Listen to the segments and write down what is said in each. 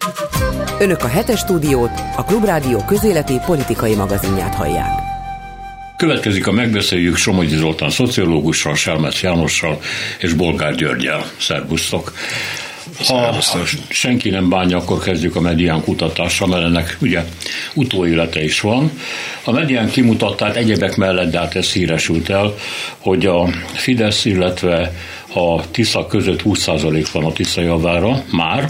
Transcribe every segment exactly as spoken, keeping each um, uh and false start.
Önök a Hetes Stúdiót, a Klubrádió közéleti politikai magazinját hallják. Következik a megbeszéljük Somogyi Zoltán szociológussal, Selmec Jánossal és Bolgár Györggyel. Szerbusztok! Ha senki nem bánja, akkor kezdjük a Medián kutatással, mert ennek ugye utóélete is van. A Medián kimutatták egyebek mellett, de hát ez híresült el, hogy a Fidesz, illetve a Tisza között húsz százalék van a Tisza javára már.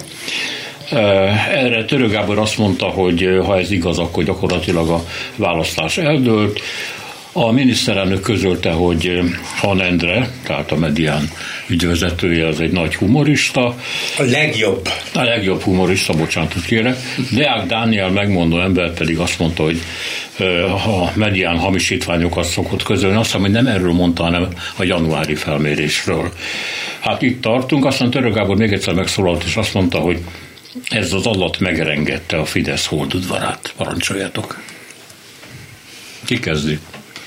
Erre Törő Gábor azt mondta, hogy ha ez igaz, akkor gyakorlatilag a választás eldőlt. A miniszterelnök közölte, hogy Han Endre, tehát a Medián ügyvezetője, az egy nagy humorista. A legjobb. A legjobb humorista, bocsánatot kérek. Deák Dániel megmondó ember pedig azt mondta, hogy a Medián hamisítványokat szokott közölni. Azt hiszem, hogy nem erről mondta, hanem a januári felmérésről. Hát itt tartunk, aztán Törő Gábor még egyszer megszólalt, és azt mondta, hogy ez az adat megrengette a Fidesz holdudvarát. Parancsoljátok. Ki kezdi?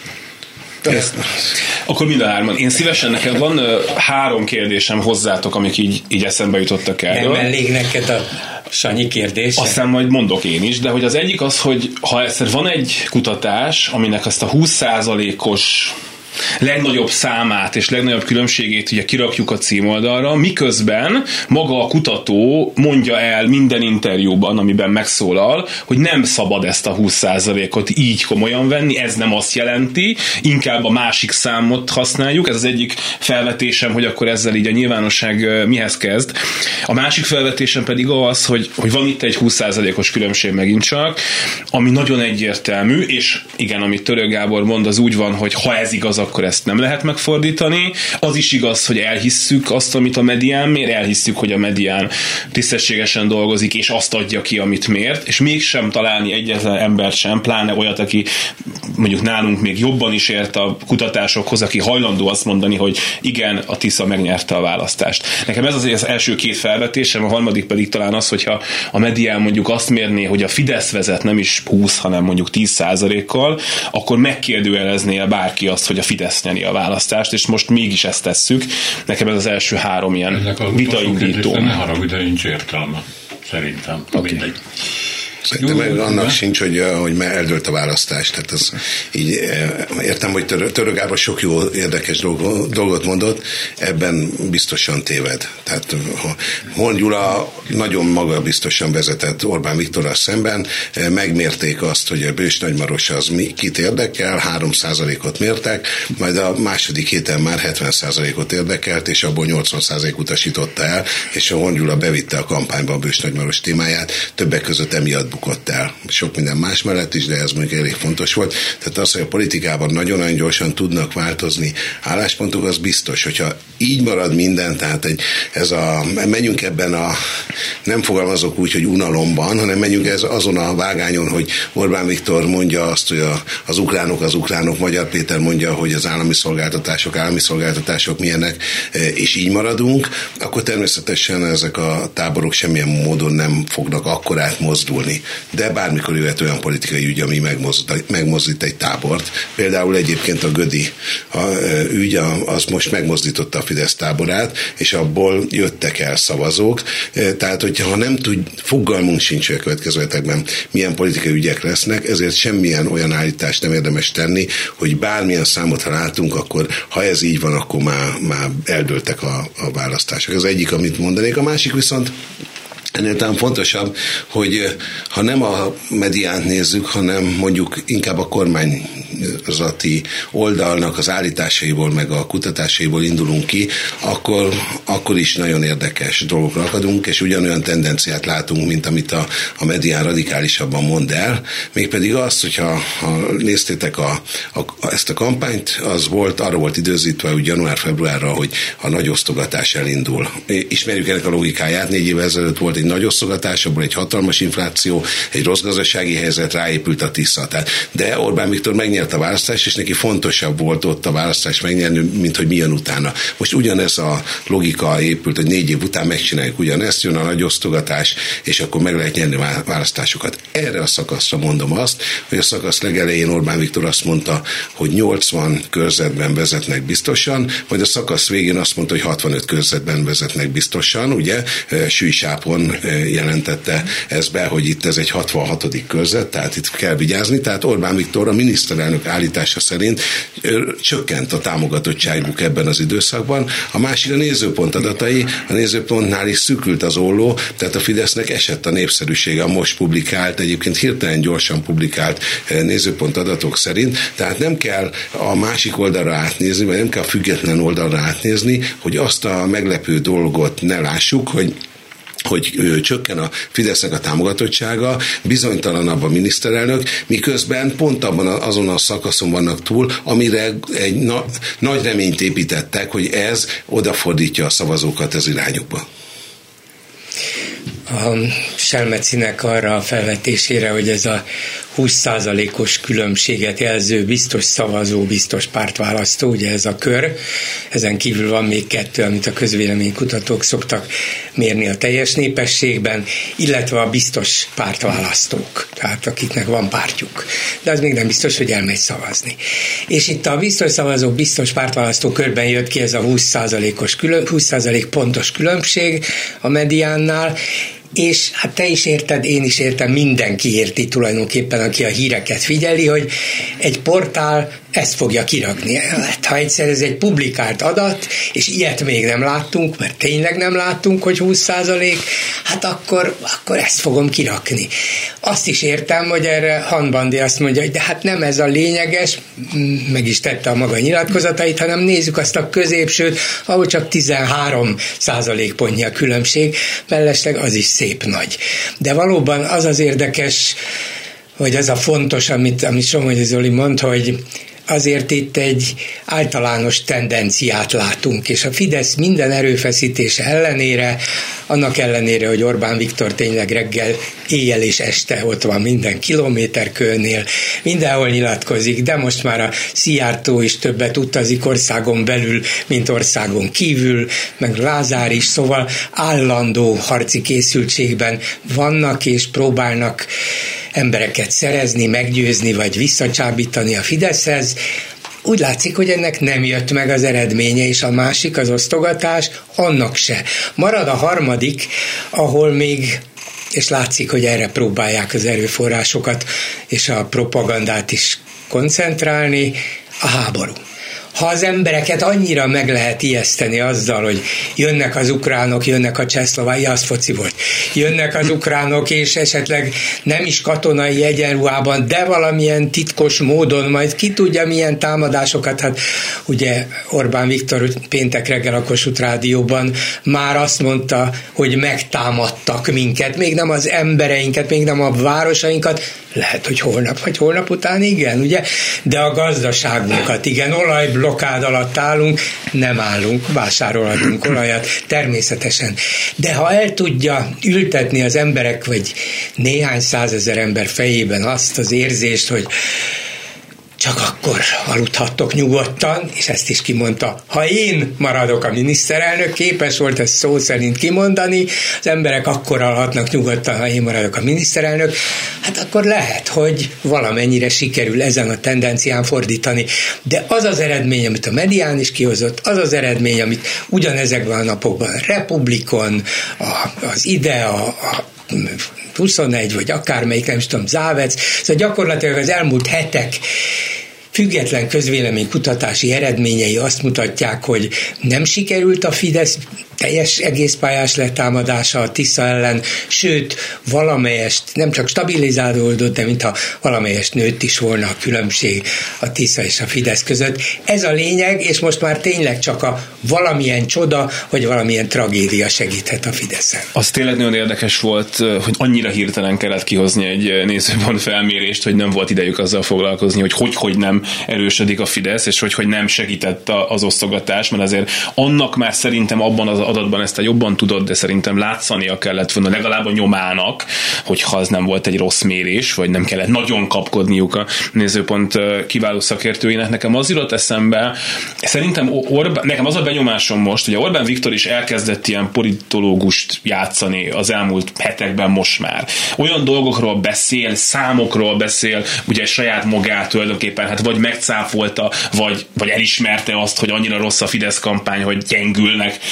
Ezt. Akkor mind a hárman. Én szívesen, nekem van uh, három kérdésem hozzátok, amik így, így eszembe jutottak el. Nem elég neked a Sanyi kérdése? Aztán majd mondok én is, de hogy az egyik az, hogy ha egyszer van egy kutatás, aminek azt a húsz százalékos legnagyobb számát és legnagyobb különbségét ugye kirakjuk a címoldalra, miközben maga a kutató mondja el minden interjúban, amiben megszólal, hogy nem szabad ezt a húsz százalékot így komolyan venni, ez nem azt jelenti, inkább a másik számot használjuk, ez az egyik felvetésem, hogy akkor ezzel így a nyilvánosság mihez kezd. A másik felvetésem pedig az, hogy, hogy van itt egy húsz százalékos különbség megint csak, ami nagyon egyértelmű, és igen, amit Törő Gábor mond, az úgy van, hogy ha ez igaz, akkor ezt nem lehet megfordítani. Az is igaz, hogy elhisszük azt, amit a Medián mér, elhisszük, hogy a Medián tisztességesen dolgozik, és azt adja ki, amit mért, és mégsem találni egyetlen embert sem, pláne olyat, aki mondjuk nálunk még jobban is ért a kutatásokhoz, aki hajlandó azt mondani, hogy igen, a Tisza megnyerte a választást. Nekem ez azért az első két felvetésem, a harmadik pedig talán az, hogyha a Medián mondjuk azt mérné, hogy a Fidesz vezet nem is húsz, hanem mondjuk tíz százalékkal, akkor megkérdőjelezné bárki azt, hogy a Fidesz nyeri a választást, és most mégis ezt tesszük. Nekem ez az első három ilyen vitaindító. Ne haragudj, de nincs értelme. Szerintem. Okay. Mindegy. Szerintem meg annak sincs, hogy, hogy eldőlt a választás. Tehát az így, értem, hogy Törő Gábor sok jó érdekes dolgot mondott, ebben biztosan téved. Tehát Horn Gyula nagyon magabiztosan vezetett Orbán Viktorral szemben, megmérték azt, hogy a Bős Nagymaros az kit érdekel, három százalékot mértek, majd a második héten már hetven százalékot érdekelt, és abból nyolcvan százalék utasította el, és a Horn Gyula bevitte a kampányba a Bős Nagymaros témáját, többek között emiatt bukott el. Sok minden más mellett is, de ez mondjuk elég fontos volt. Tehát az, hogy a politikában nagyon-nagyon gyorsan tudnak változni álláspontok, az biztos, hogyha így marad minden, tehát egy, ez a, menjünk ebben a, nem fogalmazok úgy, hogy unalomban, hanem menjünk ez azon a vágányon, hogy Orbán Viktor mondja azt, hogy a, az ukránok az ukránok, Magyar Péter mondja, hogy az állami szolgáltatások, állami szolgáltatások milyenek, és így maradunk, akkor természetesen ezek a táborok semmilyen módon nem fognak akkor átmozdulni. De bármikor jöhet olyan politikai ügy, ami megmozdít, megmozdít egy tábort. Például egyébként a Gödi a, ügy, az most megmozdította a Fidesz táborát, és abból jöttek el szavazók. Tehát, hogyha nem tud, fogalmunk sincs, hogy a következő hetekben milyen politikai ügyek lesznek, ezért semmilyen olyan állítást nem érdemes tenni, hogy bármilyen számot ha látunk, akkor ha ez így van, akkor már, már eldőltek a, a választások. Ez egyik, amit mondanék. A másik viszont ennél talán fontosabb, hogy ha nem a Mediánt nézzük, hanem mondjuk inkább a kormányzati oldalnak az állításaiból, meg a kutatásaiból indulunk ki, akkor, akkor is nagyon érdekes dolgokra akadunk, és ugyanolyan tendenciát látunk, mint amit a, a Medián radikálisabban mond el. Mégpedig azt, hogyha ha néztétek a, a, ezt a kampányt, az volt, arra volt időzítve, hogy január-februárra, hogy a nagy osztogatás elindul. Ismerjük ennek a logikáját, négy évvel ezelőtt volt egy nagy osztogatás, abból egy hatalmas infláció, egy rossz gazdasági helyzet, ráépült a Tisza. Tehát, de Orbán Viktor megnyerte a választást, és neki fontosabb volt ott a választást megnyerni, mint hogy milyen utána. Most ugyanez a logika épült, hogy négy év után megcsináljuk ugyanezt, jön a nagy osztogatás, és akkor meg lehet nyerni a választásokat. Erre a szakaszra mondom azt, hogy a szakasz legelején Orbán Viktor azt mondta, hogy nyolcvan körzetben vezetnek biztosan, majd a szakasz végén azt mondta, hogy hatvanöt körzetben vezetnek biztosan, ugye, Sűjsápon Orbán jelentette ezt be, hogy itt ez egy hatvanhatodik körzet, tehát itt kell vigyázni, tehát Orbán Viktor a miniszterelnök állítása szerint csökkent a támogatottságuk ebben az időszakban. A másik a Nézőpont adatai, a Nézőpontnál is szűkült az olló, tehát a Fidesznek esett a népszerűsége a most publikált, egyébként hirtelen gyorsan publikált Nézőpont adatok szerint, tehát nem kell a másik oldalra átnézni, vagy nem kell a független oldalra átnézni, hogy azt a meglepő dolgot ne lássuk, hogy hogy ő, csökken a Fidesznek a támogatottsága, bizonytalanabb a miniszterelnök, miközben pont abban azon a szakaszon vannak túl, amire egy na, nagy reményt építettek, hogy ez odafordítja a szavazókat az irányukba. A Selmecinek arra a felvetésére, hogy ez a húsz százalékos különbséget jelző biztos szavazó, biztos pártválasztó, ugye ez a kör. Ezen kívül van még kettő, amit a közvéleménykutatók szoktak mérni a teljes népességben, illetve a biztos pártválasztók, tehát akiknek van pártjuk. De az még nem biztos, hogy elmegy szavazni. És itt a biztos szavazó, biztos pártválasztó körben jött ki ez a húsz százalékos külön, húsz százalék pontos különbség a mediánnál, és hát te is érted, én is értem, mindenki érti tulajdonképpen, aki a híreket figyeli, hogy egy portál ezt fogja kirakni. Hát, ha egyszer ez egy publikált adat, és ilyet még nem láttunk, mert tényleg nem láttunk, hogy húsz százalék, hát akkor, akkor ezt fogom kirakni. Azt is értem, hogy erre Hanbandi azt mondja, hogy de hát nem ez a lényeges, meg is tette a maga nyilatkozatait, hanem nézzük azt a középsőt, ahol csak tizenhárom százalékpontnyi a különbség, mellesleg az is szép nagy. De valóban az az érdekes, vagy az a fontos, amit, amit Somogyi Zoli mond, hogy azért itt egy általános tendenciát látunk, és a Fidesz minden erőfeszítése ellenére, annak ellenére, hogy Orbán Viktor tényleg reggel, éjjel és este ott van minden kilométerkőnél, mindenhol nyilatkozik, de most már a Szijjártó is többet utazik országon belül, mint országon kívül, meg Lázár is, szóval állandó harci készültségben vannak és próbálnak embereket szerezni, meggyőzni, vagy visszacsábítani a Fideszhez. Úgy látszik, hogy ennek nem jött meg az eredménye, és a másik, az osztogatás, annak se. Marad a harmadik, ahol még, és látszik, hogy erre próbálják az erőforrásokat és a propagandát is koncentrálni, a háború. Ha az embereket annyira meg lehet ijeszteni azzal, hogy jönnek az ukránok, jönnek a csehszlovák, ja, az foci volt, jönnek az ukránok, és esetleg nem is katonai egyenruhában, de valamilyen titkos módon, majd ki tudja milyen támadásokat, hát ugye Orbán Viktor péntek reggel a Kossuth Rádióban már azt mondta, hogy megtámadtak minket, még nem az embereinket, még nem a városainkat, lehet, hogy holnap, vagy holnap után igen, ugye? De a gazdaságunkat, igen, olajblokkád alatt állunk, nem állunk, vásárolhatunk olajat, természetesen. De ha el tudja ültetni az emberek, vagy néhány százezer ember fejében azt az érzést, hogy csak akkor aludhattok nyugodtan, és ezt is kimondta, ha én maradok a miniszterelnök, képes volt ezt szó szerint kimondani, az emberek akkor alhatnak nyugodtan, ha én maradok a miniszterelnök, hát akkor lehet, hogy valamennyire sikerül ezen a tendencián fordítani. De az az eredmény, amit a medián is kihozott, az az eredmény, amit ugyanezekben a napokban a Republikon, a, az ide, a, a huszonegy, vagy akármelyik, nem is tudom, Závec, szóval gyakorlatilag az elmúlt hetek független közvéleménykutatási eredményei azt mutatják, hogy nem sikerült a Fidesz teljes egészpályás letámadása a Tisza ellen, sőt, valamelyest nem csak stabilizálódott, de mintha valamelyest nőtt is volna a különbség a Tisza és a Fidesz között. Ez a lényeg, és most már tényleg csak a valamilyen csoda, vagy valamilyen tragédia segíthet a Fideszen. Az tényleg nagyon érdekes volt, hogy annyira hirtelen kellett kihozni egy nézőpont felmérést, hogy nem volt idejük azzal foglalkozni, hogy hogy, hogy nem erősödik a Fidesz, és hogy, hogy nem segített az osztogatás, mert azért annak már szerintem abban az adatban ezt a jobban tudod, de szerintem látszania kellett volna legalább a nyomának, hogyha az nem volt egy rossz mérés, vagy nem kellett nagyon kapkodniuk a nézőpont kiváló szakértőinek. Nekem az jutott eszembe, szerintem Orbán, nekem az a benyomásom most, hogy Orbán Viktor is elkezdett ilyen politológust játszani az elmúlt hetekben most már. Olyan dolgokról beszél, számokról beszél, ugye saját magát tulajdonképpen, hát vagy megcáfolta, vagy, vagy elismerte azt, hogy annyira rossz a Fidesz kampány, hogy gyengülnek folyamatosan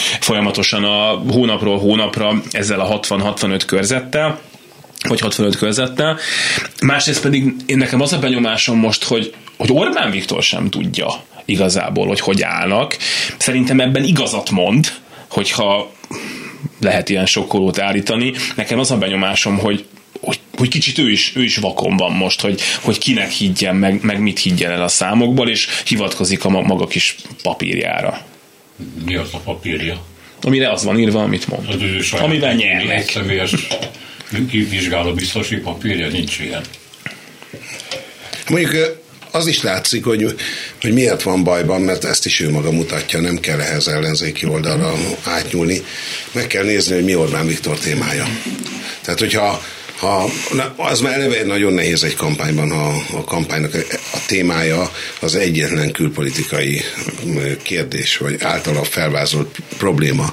folyamatosan a hónapról hónapra ezzel a hatvan-hatvanöt körzettel, vagy hatvanöt körzettel. Másrészt pedig én nekem az a benyomásom most, hogy, hogy Orbán Viktor sem tudja igazából, hogy hogy állnak. Szerintem ebben igazat mond, hogyha lehet ilyen sokkolót állítani. Nekem az a benyomásom, hogy Hogy, hogy kicsit ő is, ő is vakon van most, hogy, hogy kinek higgyen, meg, meg mit higgyen el a számokból, és hivatkozik a maga kis papírjára. Mi az a papírja? Amire az van írva, amit mond. Az amivel nyernek. Személyes vizsgáló biztosi papírja, nincs ilyen. Mondjuk az is látszik, hogy, hogy miért van bajban, mert ezt is ő maga mutatja, nem kell ehhez ellenzéki oldalra átnyúlni. Meg kell nézni, hogy mi Orbán Viktor témája. Tehát, hogyha Ha, az már eleve nagyon nehéz egy kampányban, ha a kampánynak a témája az egyetlen külpolitikai kérdés, vagy általa felvázolt probléma,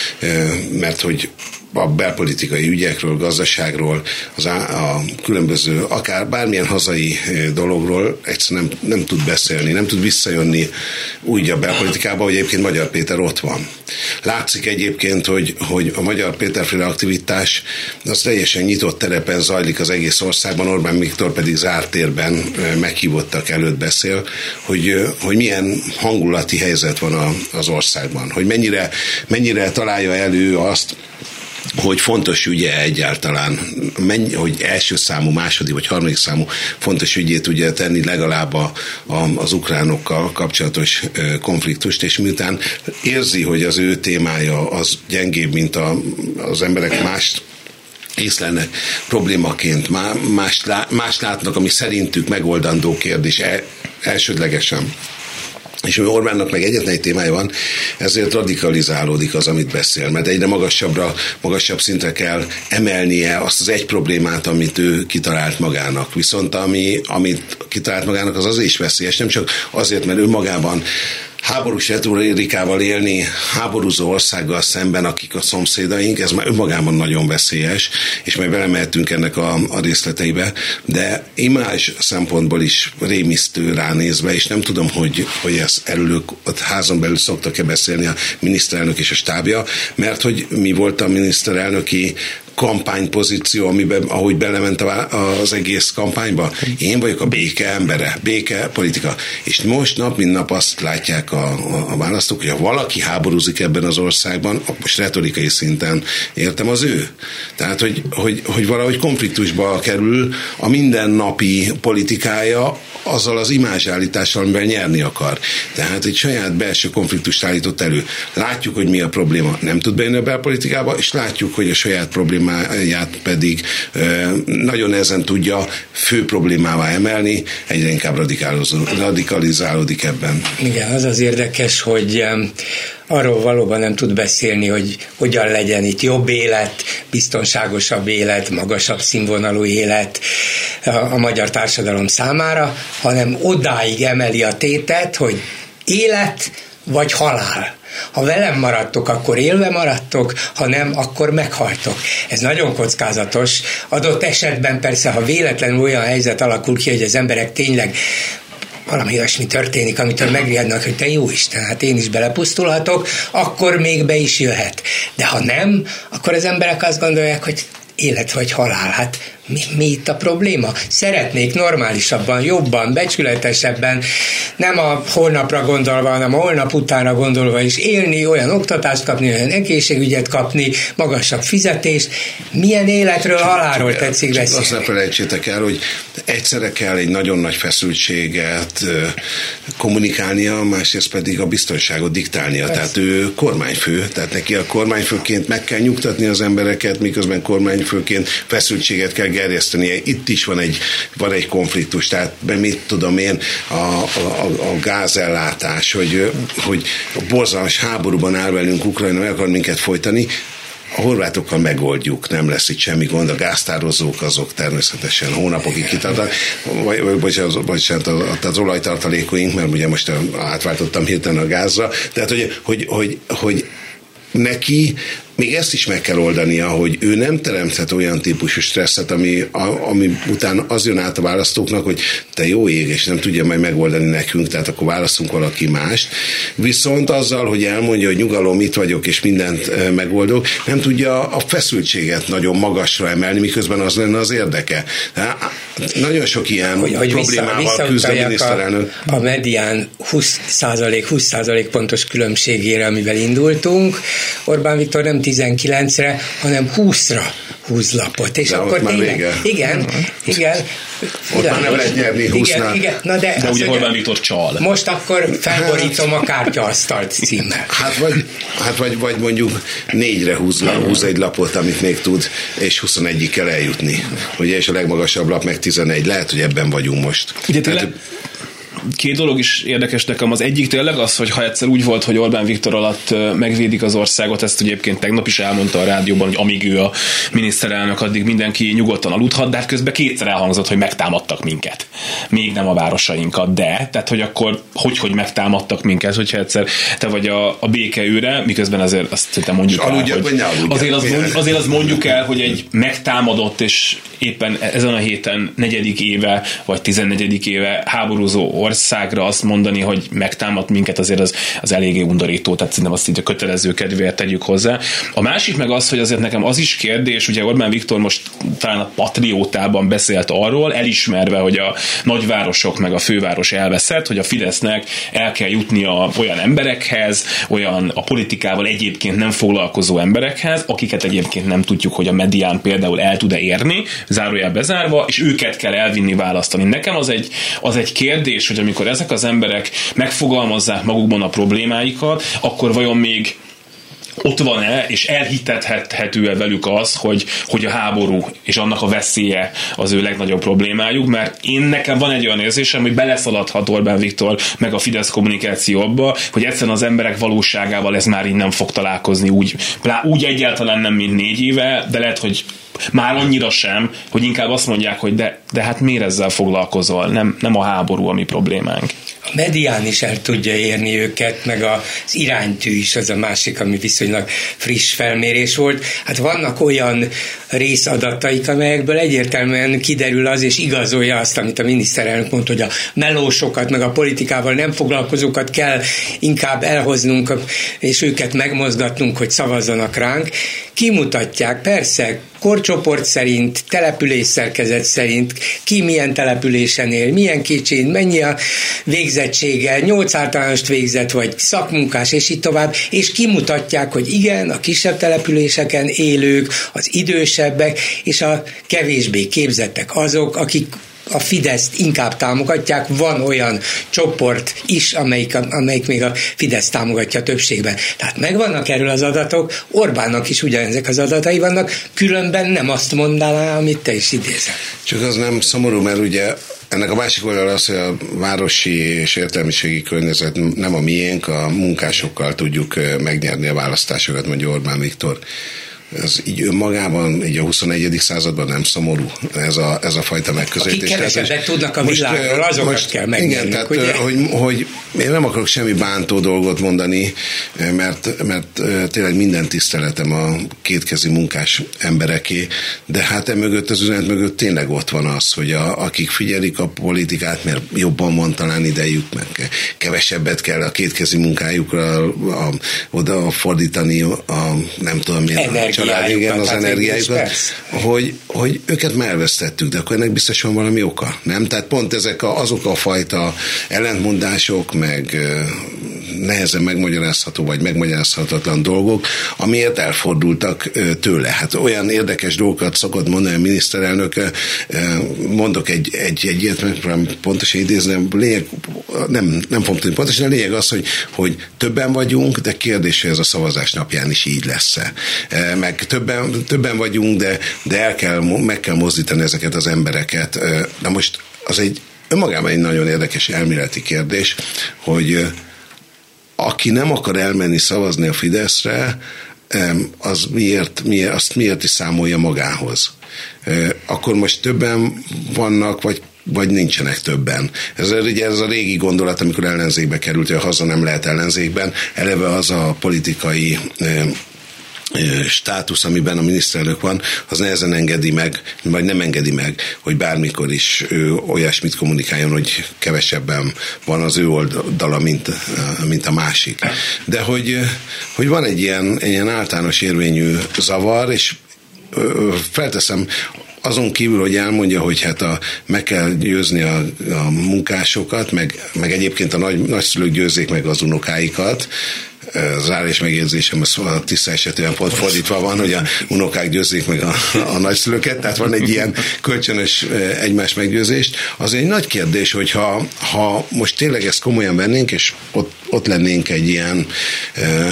mert hogy a belpolitikai ügyekről, gazdaságról, az á, a különböző, akár bármilyen hazai dologról egyszerűen nem, nem tud beszélni, nem tud visszajönni úgy a belpolitikába, hogy egyébként Magyar Péter ott van. Látszik egyébként, hogy, hogy a Magyar Péterféle aktivitás az teljesen nyitott terepen zajlik az egész országban, Orbán Viktor pedig zárt térben meghívottak előtt beszél, hogy, hogy milyen hangulati helyzet van az országban, hogy mennyire, mennyire találja elő azt, hogy fontos ügye egyáltalán, mennyi, hogy első számú, második vagy harmadik számú fontos ügyét tudja tenni legalább a, a, az ukránokkal kapcsolatos konfliktust, és miután érzi, hogy az ő témája az gyengébb, mint a, az emberek más észlelnek problémaként, más, más látnak, ami szerintük megoldandó kérdés el, elsődlegesen. És ami Orbánnak meg egyetlen egy témája van, ezért radikalizálódik az, amit beszél, mert egyre magasabbra, magasabb szintre kell emelnie azt az egy problémát, amit ő kitalált magának. Viszont ami, amit kitalált magának, az azért is veszélyes, nem csak azért, mert önmagában háborús retorikával élni háborúzó országgal szemben, akik a szomszédaink, ez már önmagában nagyon veszélyes, és majd belemehetünk ennek a, a részleteibe, de imázs szempontból is rémisztő ránézve, és nem tudom, hogy, hogy ezt erről ott házon belül szoktak-e beszélni a miniszterelnök és a stábja, mert hogy mi volt a miniszterelnöki kampánypozíció, amiben, ahogy belement az egész kampányba. Én vagyok a béke embere, béke politika. És most nap, mint nap azt látják a, a, a választók, hogy ha valaki háborúzik ebben az országban, akkor most retorikai szinten értem, az ő. Tehát, hogy, hogy, hogy valahogy konfliktusba kerül a mindennapi politikája azzal az imázsállítással, amivel nyerni akar. Tehát egy saját belső konfliktust állított elő. Látjuk, hogy mi a probléma. Nem tud bejönni a belpolitikába, és látjuk, hogy a saját problémáját pedig e, nagyon ezen tudja fő problémává emelni, egyre inkább radikalizálódik ebben. Igen, az az érdekes, hogy arról valóban nem tud beszélni, hogy hogyan legyen itt jobb élet, biztonságosabb élet, magasabb színvonalú élet a magyar társadalom számára, hanem odáig emeli a tétet, hogy élet vagy halál. Ha velem maradtok, akkor élve maradtok, ha nem, akkor meghaltok. Ez nagyon kockázatos. Adott esetben persze, ha véletlenül olyan helyzet alakul ki, hogy az emberek tényleg valami olyasmi történik, amitől megriadnak, hogy te jó Isten, hát én is belepusztulhatok, akkor még be is jöhet. De ha nem, akkor az emberek azt gondolják, hogy élet vagy halál. Hát mi, mi itt a probléma? Szeretnék normálisabban, jobban, becsületesebben, nem a holnapra gondolva, hanem a holnap utánra gondolva is élni, olyan oktatást kapni, olyan egészségügyet kapni, magasabb fizetést. Milyen életről, halálról tetszik beszélni? Azt ne felejtsétek el, hogy egyszerre kell egy nagyon nagy feszültséget kommunikálnia, másrészt pedig a biztonságot diktálnia. Persze. Tehát ő kormányfő, tehát neki a kormányfőként meg kell nyugtatni az embereket, miközben kormányfőként feszültséget kell gerjesztenie. Itt is van egy, van egy konfliktus, tehát mit tudom én, a, a, a gázellátás, hogy, hogy a borzalmas háborúban áll velünk Ukrajna, meg akar minket folytani, a horvátokkal megoldjuk, nem lesz itt semmi gond, a gáztározók azok természetesen hónapokig kitartanak, vagy, vagy, vagy az olajtartalékoink, mert ugye most átváltottam hirtelen a gázra, tehát hogy, hogy, hogy, hogy neki még ezt is meg kell oldania, hogy ő nem teremthet olyan típusú stresszet, ami, ami után az jön át a választóknak, hogy te jó ég, és nem tudja majd megoldani nekünk, tehát akkor választunk valaki mást. Viszont azzal, hogy elmondja, hogy nyugalom, itt vagyok, és mindent megoldok, nem tudja a feszültséget nagyon magasra emelni, miközben az lenne az érdeke. Nagyon sok ilyen hogy, hogy problémával küzd a miniszterelnök. A, a medián húsz százalék, húsz százalék pontos különbségére, amivel indultunk, Orbán Viktor nem tizenkilencre, hanem húszra húz lapot. És de akkor tényleg, vége. igen, igen. Ott már nem lehet nyerni húsznál. Igen, igen. Na de, de ugye Orbán Viktor csal. Most akkor felborítom a kártyaasztalt címmel. Hát vagy, hát vagy, vagy mondjuk négyre húz, húz egy lapot, amit még tud, és huszonegyig kell eljutni. Ugye, és a legmagasabb lap meg tizenegy. Lehet, hogy ebben vagyunk most. Ugye tényleg, hát, két dolog is érdekes nekem. Az egyik tényleg az, hogy ha egyszer úgy volt, hogy Orbán Viktor alatt megvédik az országot, ezt egyébként tegnap is elmondta a rádióban, hogy amíg ő a miniszterelnök, addig mindenki nyugodtan aludhat, de hát közben kétszer elhangzott, hogy megtámadtak minket. Még nem a városainkat, de, tehát hogy akkor hogy, hogy megtámadtak minket, hogyha egyszer te vagy a, a békeőre, miközben azért azt szerintem mondjuk el, aludjak, hogy azért az, mond, azért az mondjuk el, hogy egy megtámadott és éppen ezen a héten negyedik éve, vagy tizennegyedik éve háborúzó országra azt mondani, hogy megtámad minket, azért az, az eléggé undorító, tehát szerintem azt így a kötelező kedvéért tegyük hozzá. A másik meg az, hogy azért nekem az is kérdés, ugye Orbán Viktor most talán a Patriótában beszélt arról, elismerve, hogy a nagyvárosok meg a főváros elveszett, hogy a Fidesznek el kell jutnia olyan emberekhez, olyan a politikával egyébként nem foglalkozó emberekhez, akiket egyébként nem tudjuk, hogy a medián például el tud-e érni, zárójel bezárva, és őket kell elvinni választani. Nekem az egy, az egy kérdés, hogy amikor ezek az emberek megfogalmazzák magukban a problémáikat, akkor vajon még ott van-e, és elhitethető-e velük az, hogy, hogy a háború és annak a veszélye az ő legnagyobb problémájuk, mert én nekem van egy olyan érzésem, hogy beleszaladhat Orbán Viktor meg a Fidesz kommunikáció abba, hogy egyszerűen az emberek valóságával ez már így nem fog találkozni úgy, úgy egyáltalán nem, mint négy éve, de lehet, hogy már annyira sem, hogy inkább azt mondják, hogy de, de hát miért ezzel foglalkozol, nem, nem a háború a mi problémánk. A medián is el tudja érni őket, meg az iránytű is az a másik, ami viszonylag friss felmérés volt. Hát vannak olyan részadataik, amelyekből egyértelműen kiderül az, és igazolja azt, amit a miniszterelnök mondta, hogy a melósokat, meg a politikával nem foglalkozókat kell inkább elhoznunk, és őket megmozgatnunk, hogy szavazzanak ránk. Kimutatják, persze, korcsoport szerint, település szerkezet szerint, ki milyen településen él, milyen kicsin, mennyi a végzettsége, nyolc általánost végzett, vagy szakmunkás, és így tovább, és kimutatják, hogy igen, a kisebb településeken élők, az idősebbek, és a kevésbé képzettek azok, akik a Fideszt inkább támogatják, van olyan csoport is, amelyik, amelyik még a Fidesz támogatja többségben. Tehát megvannak erről az adatok, Orbánnak is ugyanezek az adatai vannak, különben nem azt mondaná, amit te is idézel. Csak az nem szomorú, mert ugye ennek a másik oldal az, hogy a városi és értelmiségi környezet nem a miénk, a munkásokkal tudjuk megnyerni a választásokat, mondja Orbán Viktor. Ez így önmagában, így a huszonegyedik században nem szomorú ez a, ez a fajta megközelítés. Akik kevesebbet tudnak a világról, azokat most, kell megnyerni. Igen, tehát ugye? Hogy, hogy én nem akarok semmi bántó dolgot mondani, mert, mert tényleg minden tiszteletem a kétkezi munkás embereké, de hát emögött, az üzenet mögött tényleg ott van az, hogy a, akik figyelik a politikát, mert jobban van talán idejük, meg kevesebbet kell a kétkezi munkájukra a, oda fordítani a nem tudom milyen család, igen, az energiájukat, hogy, hogy őket már elvesztettük, de akkor ennek biztos van valami oka, nem? Tehát pont ezek a, azok a fajta ellentmondások, meg nehezen megmagyarázható, vagy megmagyarázhatatlan dolgok, amiért elfordultak tőle. Hát olyan érdekes dolgokat szokott mondani a miniszterelnök, mondok egy, egy, egy ilyet, meg pontosan idézni, lényeg, nem, nem fogom tudni pontosan, a lényeg az, hogy, hogy többen vagyunk, de kérdés, hogy ez a szavazás napján is így lesz-e. Meg többen, többen vagyunk, de, de el kell, meg kell mozdítani ezeket az embereket. Na most az egy önmagában egy nagyon érdekes elméleti kérdés, hogy aki nem akar elmenni szavazni a Fideszre, az miért, miért, azt miért is számolja magához. Akkor most többen vannak, vagy vagy nincsenek többen. Ez, ugye ez a régi gondolat, amikor ellenzékbe került, hogy a haza nem lehet ellenzékben, eleve az a politikai státusz, amiben a miniszterelnök van, az nehezen engedi meg, vagy nem engedi meg, hogy bármikor is ő olyasmit kommunikáljon, hogy kevesebben van az ő oldala, mint, mint a másik. De hogy, hogy van egy ilyen, egy ilyen általános érvényű zavar, és felteszem, azon kívül, hogy elmondja, hogy hát a, meg kell győzni a, a munkásokat, meg, meg egyébként a nagy, nagyszülők győzzék meg az unokáikat. Zárás megjegyzésem, az a tiszta esetében pont fordítva van, hogy a unokák győzzék meg a, a nagyszülőket, tehát van egy ilyen kölcsönös egymás meggyőzést. Az egy nagy kérdés, hogy ha, ha most tényleg ezt komolyan vennénk, és ott, ott lennénk egy ilyen e,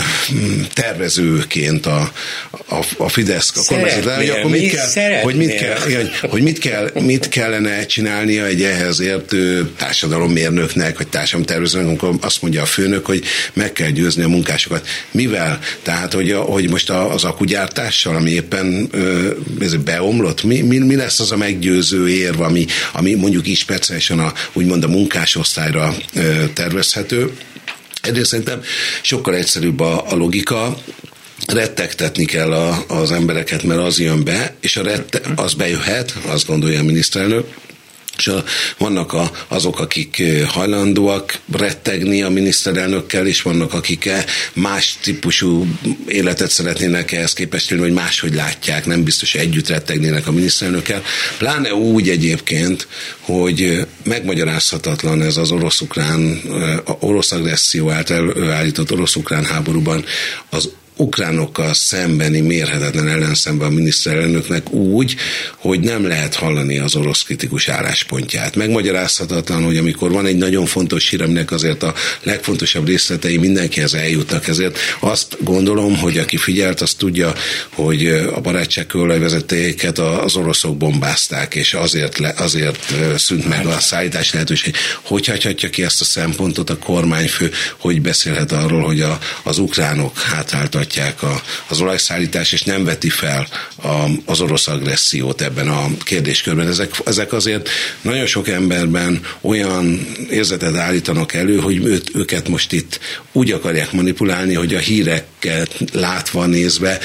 tervezőként a, a, a Fidesz a kormányzat, hogy akkor mit kell, hogy mit kell, hogy mit kell, mit kellene csinálnia egy ehhez értő társadalommérnöknek, vagy társadalomtervezőnek, amikor azt mondja a főnök, hogy meg kell győzni a munkásokat. Mivel? Tehát, hogy, hogy most az akugyártással, ami éppen ez beomlott, mi, mi, mi lesz az a meggyőző érv, ami, ami mondjuk is speciálisan a, úgymond a munkásosztályra tervezhető. Egyrészt szerintem sokkal egyszerűbb a, a logika, rettegtetni kell a, az embereket, mert az jön be, és a rette, az bejöhet, azt gondolja a miniszterelnök, és a, vannak a, azok, akik hajlandóak rettegni a miniszterelnökkel, és vannak, akik más típusú életet szeretnének ehhez képest élni, vagy máshogy látják, nem biztos, hogy együtt rettegnének a miniszterelnökkel. Pláne úgy egyébként, hogy megmagyarázhatatlan ez az orosz-ukrán, orosz agresszió által állított orosz-ukrán háborúban az ukránokkal szembeni mérhetetlen ellenszembe a miniszterelnöknek úgy, hogy nem lehet hallani az orosz kritikus álláspontját. Megmagyarázhatatlan, hogy amikor van egy nagyon fontos hír, aminek azért a legfontosabb részletei mindenkihez eljutnak, ezért azt gondolom, hogy aki figyelt, azt tudja, hogy a barátságkörülaj vezetőjéket az oroszok bombázták, és azért, le, azért szűnt meg a szállítás lehetőség. Hogy hagyhatja ki ezt a szempontot a kormányfő, hogy beszélhet arról, hogy a, az ukránok hátráltatják A, az olajszállítás, és nem veti fel a, az orosz agressziót ebben a kérdéskörben. Ezek, ezek azért nagyon sok emberben olyan érzetet állítanak elő, hogy őt, őket most itt úgy akarják manipulálni, hogy a híreket látva, nézve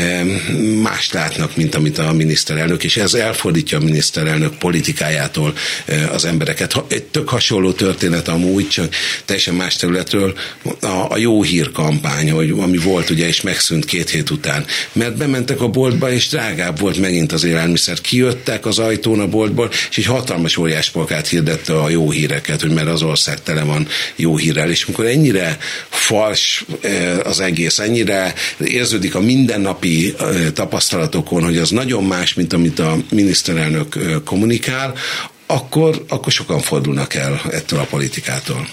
mást látnak, mint amit a miniszterelnök, és ez elfordítja a miniszterelnök politikájától az embereket. Egy tök hasonló történet amúgy, csak teljesen más területről a, a jó hír kampány, hogy, ami volt ugye, és megszűnt két hét után. Mert bementek a boltba, és drágább volt megint az élelmiszer. Kijöttek az ajtón a boltból, és egy hatalmas óriás plakát hirdette a jó híreket, hogy mert az ország tele van jó hírrel. És amikor ennyire fals az egész, ennyire érződik a mindennapi tapasztalatokon, hogy az nagyon más, mint amit a miniszterelnök kommunikál, akkor, akkor sokan fordulnak el ettől a politikától.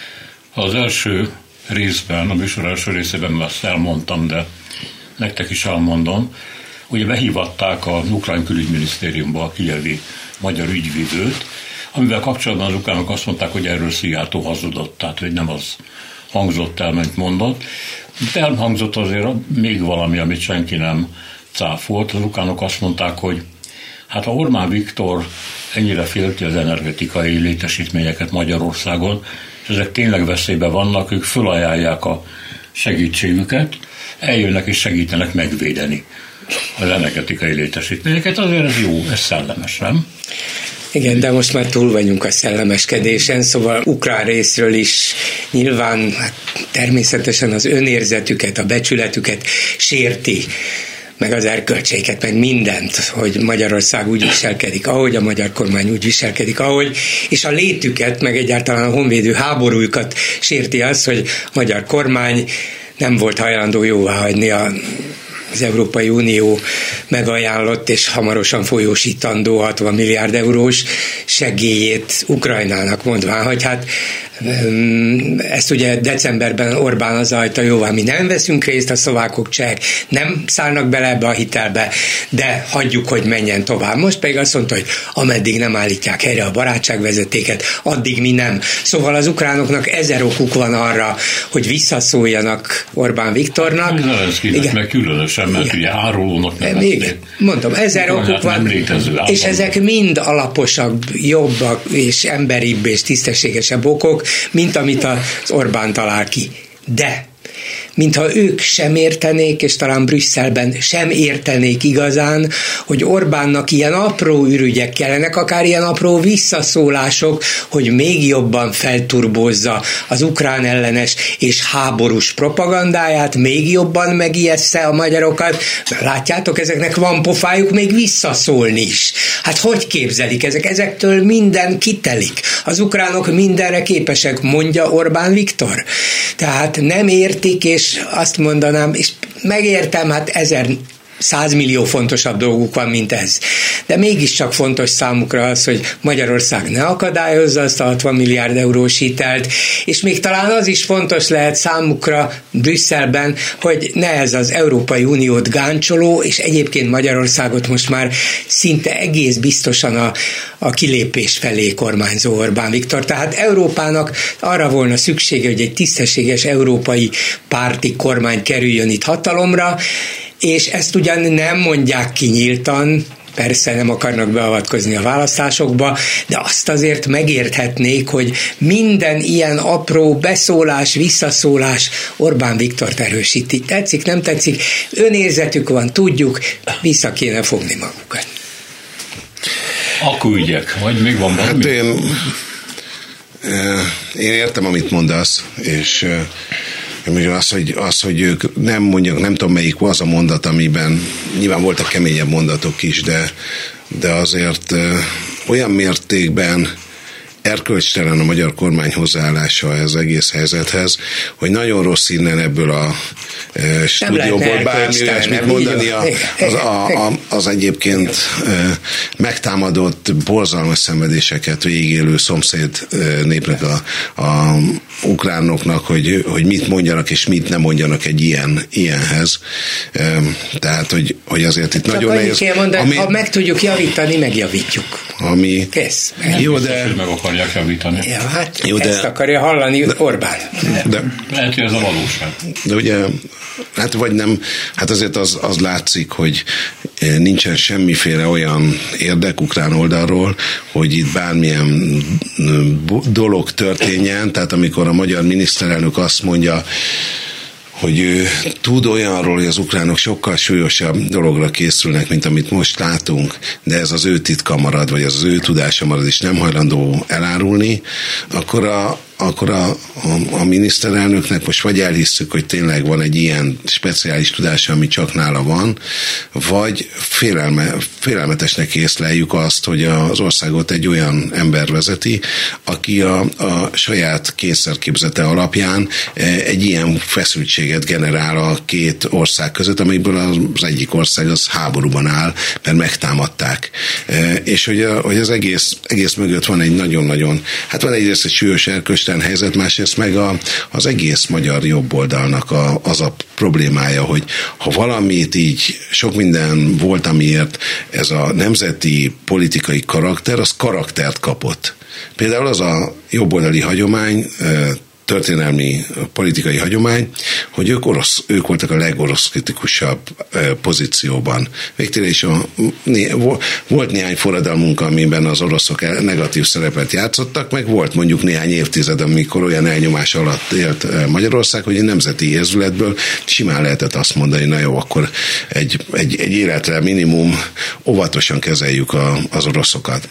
Az első részben, a műsor első részében ezt elmondtam, de nektek is elmondom. Ugye behívatták az ukrán külügyminisztériumba a kijevi magyar ügyvédőt, amivel kapcsolatban az ukránok azt mondták, hogy erről Szijjártó hazudott, tehát hogy nem az hangzott el, mint mondott. De elhangzott azért még valami, amit senki nem cáfolt. Az ukránok azt mondták, hogy hát ha Orbán Viktor ennyire félti az energetikai létesítményeket Magyarországon, és ezek tényleg veszélyben vannak, ők fölajánlják a segítségüket, eljönnek és segítenek megvédeni az energetikai létesítményeket. Azért ez jó, ez szellemes, nem? Igen, de most már túl vagyunk a szellemeskedésen, szóval ukrán részről is nyilván hát természetesen az önérzetüket, a becsületüket sérti, meg az erkölcseiket, meg mindent, hogy Magyarország úgy viselkedik, ahogy a magyar kormány úgy viselkedik, ahogy, és a létüket, meg egyáltalán a honvédő háborújukat sérti az, hogy a magyar kormány nem volt hajlandó jóváhagyni a az Európai Unió megajánlott és hamarosan folyósítandó hatvan milliárd eurós segélyét Ukrajnának, mondván, hogy hát ezt ugye decemberben Orbán az ajta, jóvá, mi nem veszünk részt, a szlovákok, csehek nem szállnak bele ebbe a hitelbe, de hagyjuk, hogy menjen tovább. Most pedig azt mondta, hogy ameddig nem állítják helyre a barátságvezetéket, addig mi nem. Szóval az ukránoknak ezer okuk van arra, hogy visszaszóljanak Orbán Viktornak. Igen, meg különösen, mert igen. Ugye árulónak nem igen. Mondom, ezer okuk van, és ezek mind alaposabb, jobbak és emberibb és tisztességesebb okok, mint amit az Orbán talál ki. De mintha ők sem értenék, és talán Brüsszelben sem értenék igazán, hogy Orbánnak ilyen apró ürügyek kellenek, akár ilyen apró visszaszólások, hogy még jobban felturbózza az ukrán ellenes és háborús propagandáját, még jobban megijessze a magyarokat. Látjátok, ezeknek van pofájuk még visszaszólni is. Hát hogy képzelik ezek? Ezektől minden kitelik. Az ukránok mindenre képesek, mondja Orbán Viktor. Tehát nem értik, és azt mondanám, és megértem, hát ezer százmillió fontosabb dolguk van, mint ez. De mégiscsak fontos számukra az, hogy Magyarország ne akadályozza azt a hatvan milliárd eurós hitelt, és még talán az is fontos lehet számukra Brüsszelben, hogy ne ez az Európai Uniót gáncsoló, és egyébként Magyarországot most már szinte egész biztosan a, a kilépés felé kormányzó Orbán Viktor. Tehát Európának arra volna szüksége, hogy egy tisztességes európai párti kormány kerüljön itt hatalomra, és ezt ugyan nem mondják ki nyíltan, persze nem akarnak beavatkozni a választásokba, de azt azért megérthetnék, hogy minden ilyen apró beszólás, visszaszólás Orbán Viktort erősíti. Tetszik, nem tetszik, önérzetük van, tudjuk, vissza kéne fogni magukat. Akkor ügyek, vagy még van valami? Hát én, én értem, amit mondasz, és az, hogy, az, hogy ők nem mondják, nem tudom melyik az a mondat, amiben nyilván voltak keményebb mondatok is, de, de azért olyan mértékben erkölcstelen a magyar kormány hozzáállása az egész helyzethez, hogy nagyon rossz innen ebből a e, stúdióból bármi olyasmit mondani a, az, a, a, az egyébként e, megtámadott borzalmas szenvedéseket végigélő szomszéd e, népnek, a, a ukránoknak, hogy, hogy mit mondjanak és mit nem mondjanak egy ilyen, ilyenhez. E, tehát, hogy, hogy azért itt csak nagyon nehéz. Mondani, ami, ha meg tudjuk javítani, megjavítjuk. Ami, Kész. Jó, de akarják javítani. Ja, hát jó, de, ezt akarja hallani de, Orbán. De, lehet, hogy ez a valóság. De ugye, hát vagy nem, hát azért az, az látszik, hogy nincsen semmiféle olyan érdek ukrán oldalról, hogy itt bármilyen dolog történjen, tehát amikor a magyar miniszterelnök azt mondja, hogy ő tud olyanról, hogy az ukránok sokkal súlyosabb dologra készülnek, mint amit most látunk, de ez az ő titka marad, vagy ez az ő tudása marad, és nem hajlandó elárulni, akkor a akkor a, a, a miniszterelnöknek most vagy elhisszük, hogy tényleg van egy ilyen speciális tudása, ami csak nála van, vagy félelme, félelmetesnek észleljük azt, hogy az országot egy olyan ember vezeti, aki a, a saját kényszerképzete alapján egy ilyen feszültséget generál a két ország között, amiből az egyik ország az háborúban áll, mert megtámadták. És hogy, a, hogy az egész, egész mögött van egy nagyon-nagyon, hát van egyrészt egy súlyos erkölcstelen helyzet, másrészt meg a, az egész magyar jobboldalnak a, az a problémája, hogy ha valamit így sok minden volt, amiért ez a nemzeti politikai karakter, az karaktert kapott. Például az a jobboldali hagyomány, történelmi politikai hagyomány, hogy ők, orosz, ők voltak a legorosz kritikusabb pozícióban. Végtére is a, né, volt néhány forradalmunk, amiben az oroszok negatív szerepet játszottak, meg volt mondjuk néhány évtized, amikor olyan elnyomás alatt élt Magyarország, hogy egy nemzeti érzületből simán lehetett azt mondani, na jó, akkor egy, egy, egy életre minimum óvatosan kezeljük a, az oroszokat.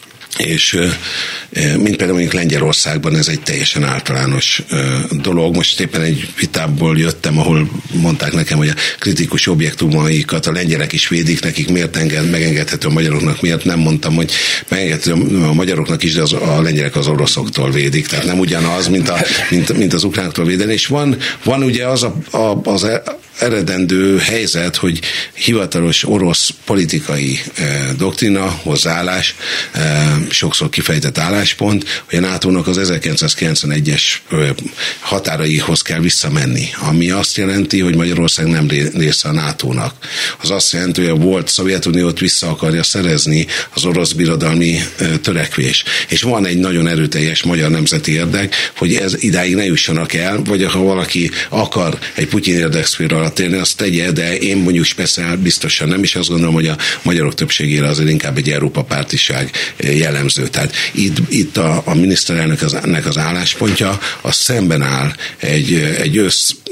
És mint például mondjuk Lengyelországban ez egy teljesen általános dolog. Most éppen egy vitából jöttem, ahol mondták nekem, hogy a kritikus objektumaikat a lengyelek is védik, nekik miért enged, megengedhető a magyaroknak, miért nem mondtam, hogy megengedhető a magyaroknak is, de az, a lengyelek az oroszoktól védik, tehát nem ugyanaz, mint, a, mint, mint az ukránoktól védeni. És van, van ugye az a, a, az eredendő helyzet, hogy hivatalos orosz politikai eh, doktrina, hozzáállás, eh, sokszor kifejtett álláspont, hogy a nátónak az ezerkilencszázkilencvenegyes eh, határaihoz kell visszamenni, ami azt jelenti, hogy Magyarország nem része a nátónak. Az azt jelenti, hogy a volt Szovjetuniót vissza akarja szerezni az orosz birodalmi eh, törekvés. És van egy nagyon erőteljes magyar nemzeti érdek, hogy ez idáig ne jussanak el, vagy ha valaki akar egy Putyin érdekszféra alatt élni, azt tegye, de én mondjuk speciál biztosan nem, is azt gondolom, hogy a magyarok többségére azért inkább egy Európa pártiság jellemző. Tehát itt, itt a, a miniszterelnöknek az álláspontja az szemben áll egy, egy össz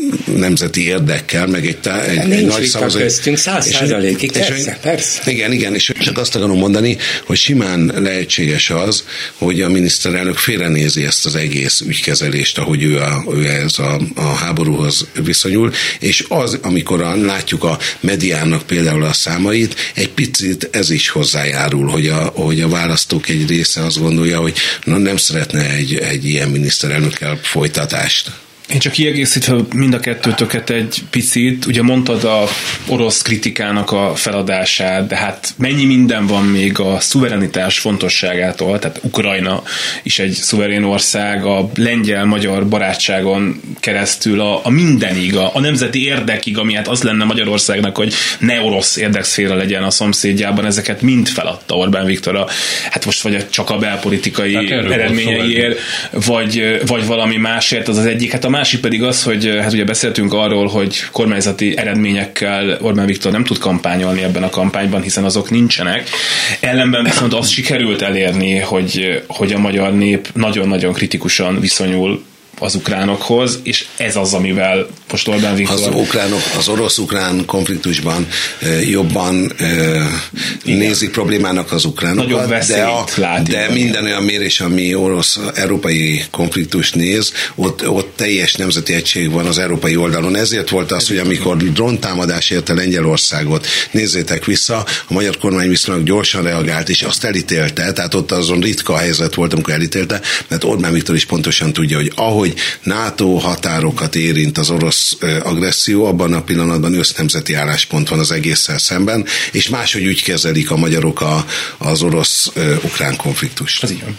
nemzeti érdekkel, meg egy, tá- egy, egy nagy szavazó. köztünk, száz százalékig, persze, persze. Igen, igen, és csak azt akarom mondani, hogy simán lehetséges az, hogy a miniszterelnök félrenézi ezt az egész ügykezelést, ahogy ő, a, ő ez a, a háborúhoz viszonyul, és az, amikor a, látjuk a mediának például a számait, egy picit ez is hozzájárul, hogy a, hogy a választók egy része azt gondolja, hogy na, nem szeretne egy, egy ilyen miniszterelnökkel folytatást. Én csak kiegészítve mind a kettőtöket egy picit, ugye mondtad a orosz kritikának a feladását, de hát mennyi minden van még a szuverenitás fontosságától, tehát Ukrajna is egy szuverén ország, a lengyel-magyar barátságon keresztül a, a mindenig, a, a nemzeti érdekig, ami hát az lenne Magyarországnak, hogy ne orosz érdekszféra legyen a szomszédjában, ezeket mind feladta Orbán Viktor, a, hát most vagy csak a belpolitikai hát eredményeiért, vagy, vagy valami másért, az az egyik. Hát a másik pedig az, hogy hát ugye beszéltünk arról, hogy kormányzati eredményekkel Orbán Viktor nem tud kampányolni ebben a kampányban, hiszen azok nincsenek. Ellenben viszont azt sikerült elérni, hogy, hogy a magyar nép nagyon-nagyon kritikusan viszonyul az ukránokhoz, és ez az, amivel most Orbán Viktor... Az ukránok, az orosz-ukrán konfliktusban jobban igen. nézik problémának az ukránokat, de, a, de minden olyan mérés, ami orosz-európai konfliktust néz, ott, ott teljes nemzeti egység van az európai oldalon. Ezért volt az, hogy amikor dróntámadás érte Lengyelországot, nézzétek vissza, a magyar kormány viszonylag gyorsan reagált, és azt elítélte, tehát ott azon ritka helyzet volt, amikor elítélte, mert Orbán Viktor is pontosan tudja, hogy ahogy NATO határokat érint az orosz agresszió, abban a pillanatban össznemzeti álláspont van az egésszel szemben, és máshogy úgy kezelik a magyarok a, az orosz-ukrán konfliktust. Ez igen.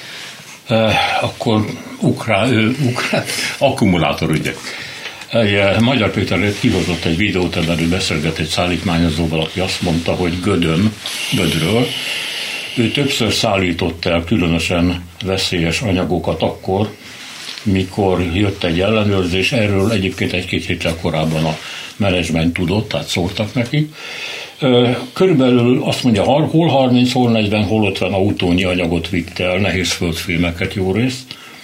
Uh, akkor ukrán, uh, ukrán akkumulátorügyek. Uh, Magyar Péter kihozott egy videót, ebben ő beszélget egy szállítmányozóval, aki azt mondta, hogy Gödön, Gödről ő többször szállított el különösen veszélyes anyagokat akkor, mikor jött egy ellenőrzés, erről egyébként egy-két héttel korábban a menedzsment tudott, tehát szóltak neki. Körülbelül azt mondja, hol harminc, hol negyven, hol ötven autónyi anyagot vitt el, nehéz földfémeket jó részt,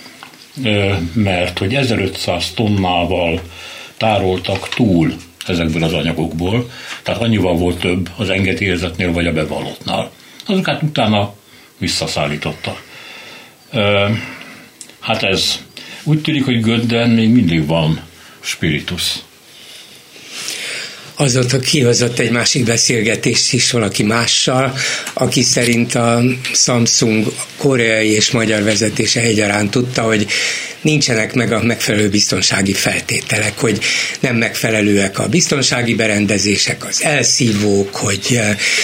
mert hogy ezerötszáz tonnával tároltak túl ezekből az anyagokból, tehát annyival volt több az engedélyezetnél vagy a bevallottnál. Azokat utána visszaszállította. Hát ez úgy tűnik, hogy Gödden még mindig van spiritus. Azóta kihozott egy másik beszélgetést is valaki mással, aki szerint a Samsung koreai és magyar vezetése egyaránt tudta, hogy nincsenek meg a megfelelő biztonsági feltételek, hogy nem megfelelőek a biztonsági berendezések, az elszívók, hogy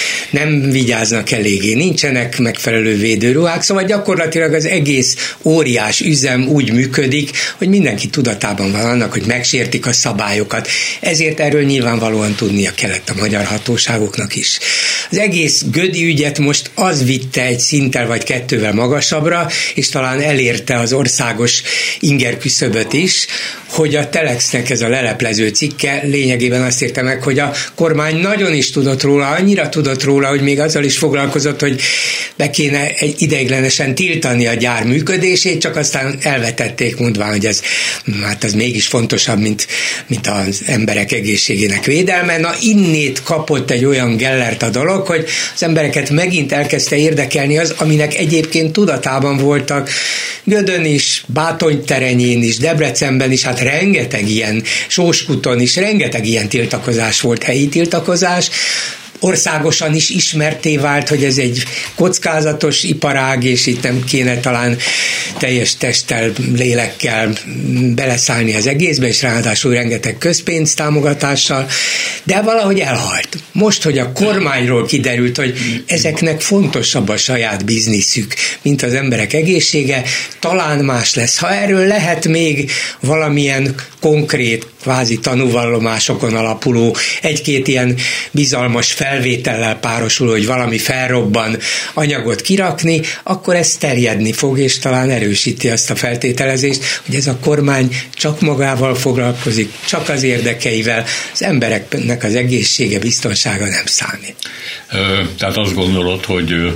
nem vigyáznak eléggé, nincsenek megfelelő védőruhák, szóval gyakorlatilag az egész óriás üzem úgy működik, hogy mindenki tudatában van annak, hogy megsértik a szabályokat. Ezért erről nyilvánvalóan tudnia kellett a magyar hatóságoknak is. Az egész gödi ügyet most az vitte egy szinttel vagy kettővel magasabbra, és talán elérte az országos ingerküszöböt is, hogy a Telexnek ez a leleplező cikke lényegében azt érte meg, hogy a kormány nagyon is tudott róla, annyira tudott róla, hogy még azzal is foglalkozott, hogy be kéne egy ideiglenesen tiltani a gyár működését, csak aztán elvetették, mondván, hogy ez, hát ez mégis fontosabb, mint, mint az emberek egészségének védelme. Na, innét kapott egy olyan gellert a dolog, hogy az embereket megint elkezdte érdekelni az, aminek egyébként tudatában voltak Gödön is, Bátonyterenyén is, Debrecenben is, hát rengeteg ilyen, Sóskuton is, rengeteg ilyen tiltakozás volt, helyi tiltakozás, országosan is ismerté vált, hogy ez egy kockázatos iparág, és itt nem kéne talán teljes testtel, lélekkel beleszállni az egészbe, és ráadásul rengeteg közpénz támogatással, de valahogy elhalt. Most, hogy a kormányról kiderült, hogy ezeknek fontosabb a saját bizniszük, mint az emberek egészsége, talán más lesz. Ha erről lehet még valamilyen konkrét, kvázi tanúvallomásokon alapuló, egy-két ilyen bizalmas felvétellel párosul, hogy valami felrobban anyagot kirakni, akkor ez terjedni fog, és talán erősíti azt a feltételezést, hogy ez a kormány csak magával foglalkozik, csak az érdekeivel, az embereknek az egészsége, biztonsága nem számít. Tehát azt gondolod, hogy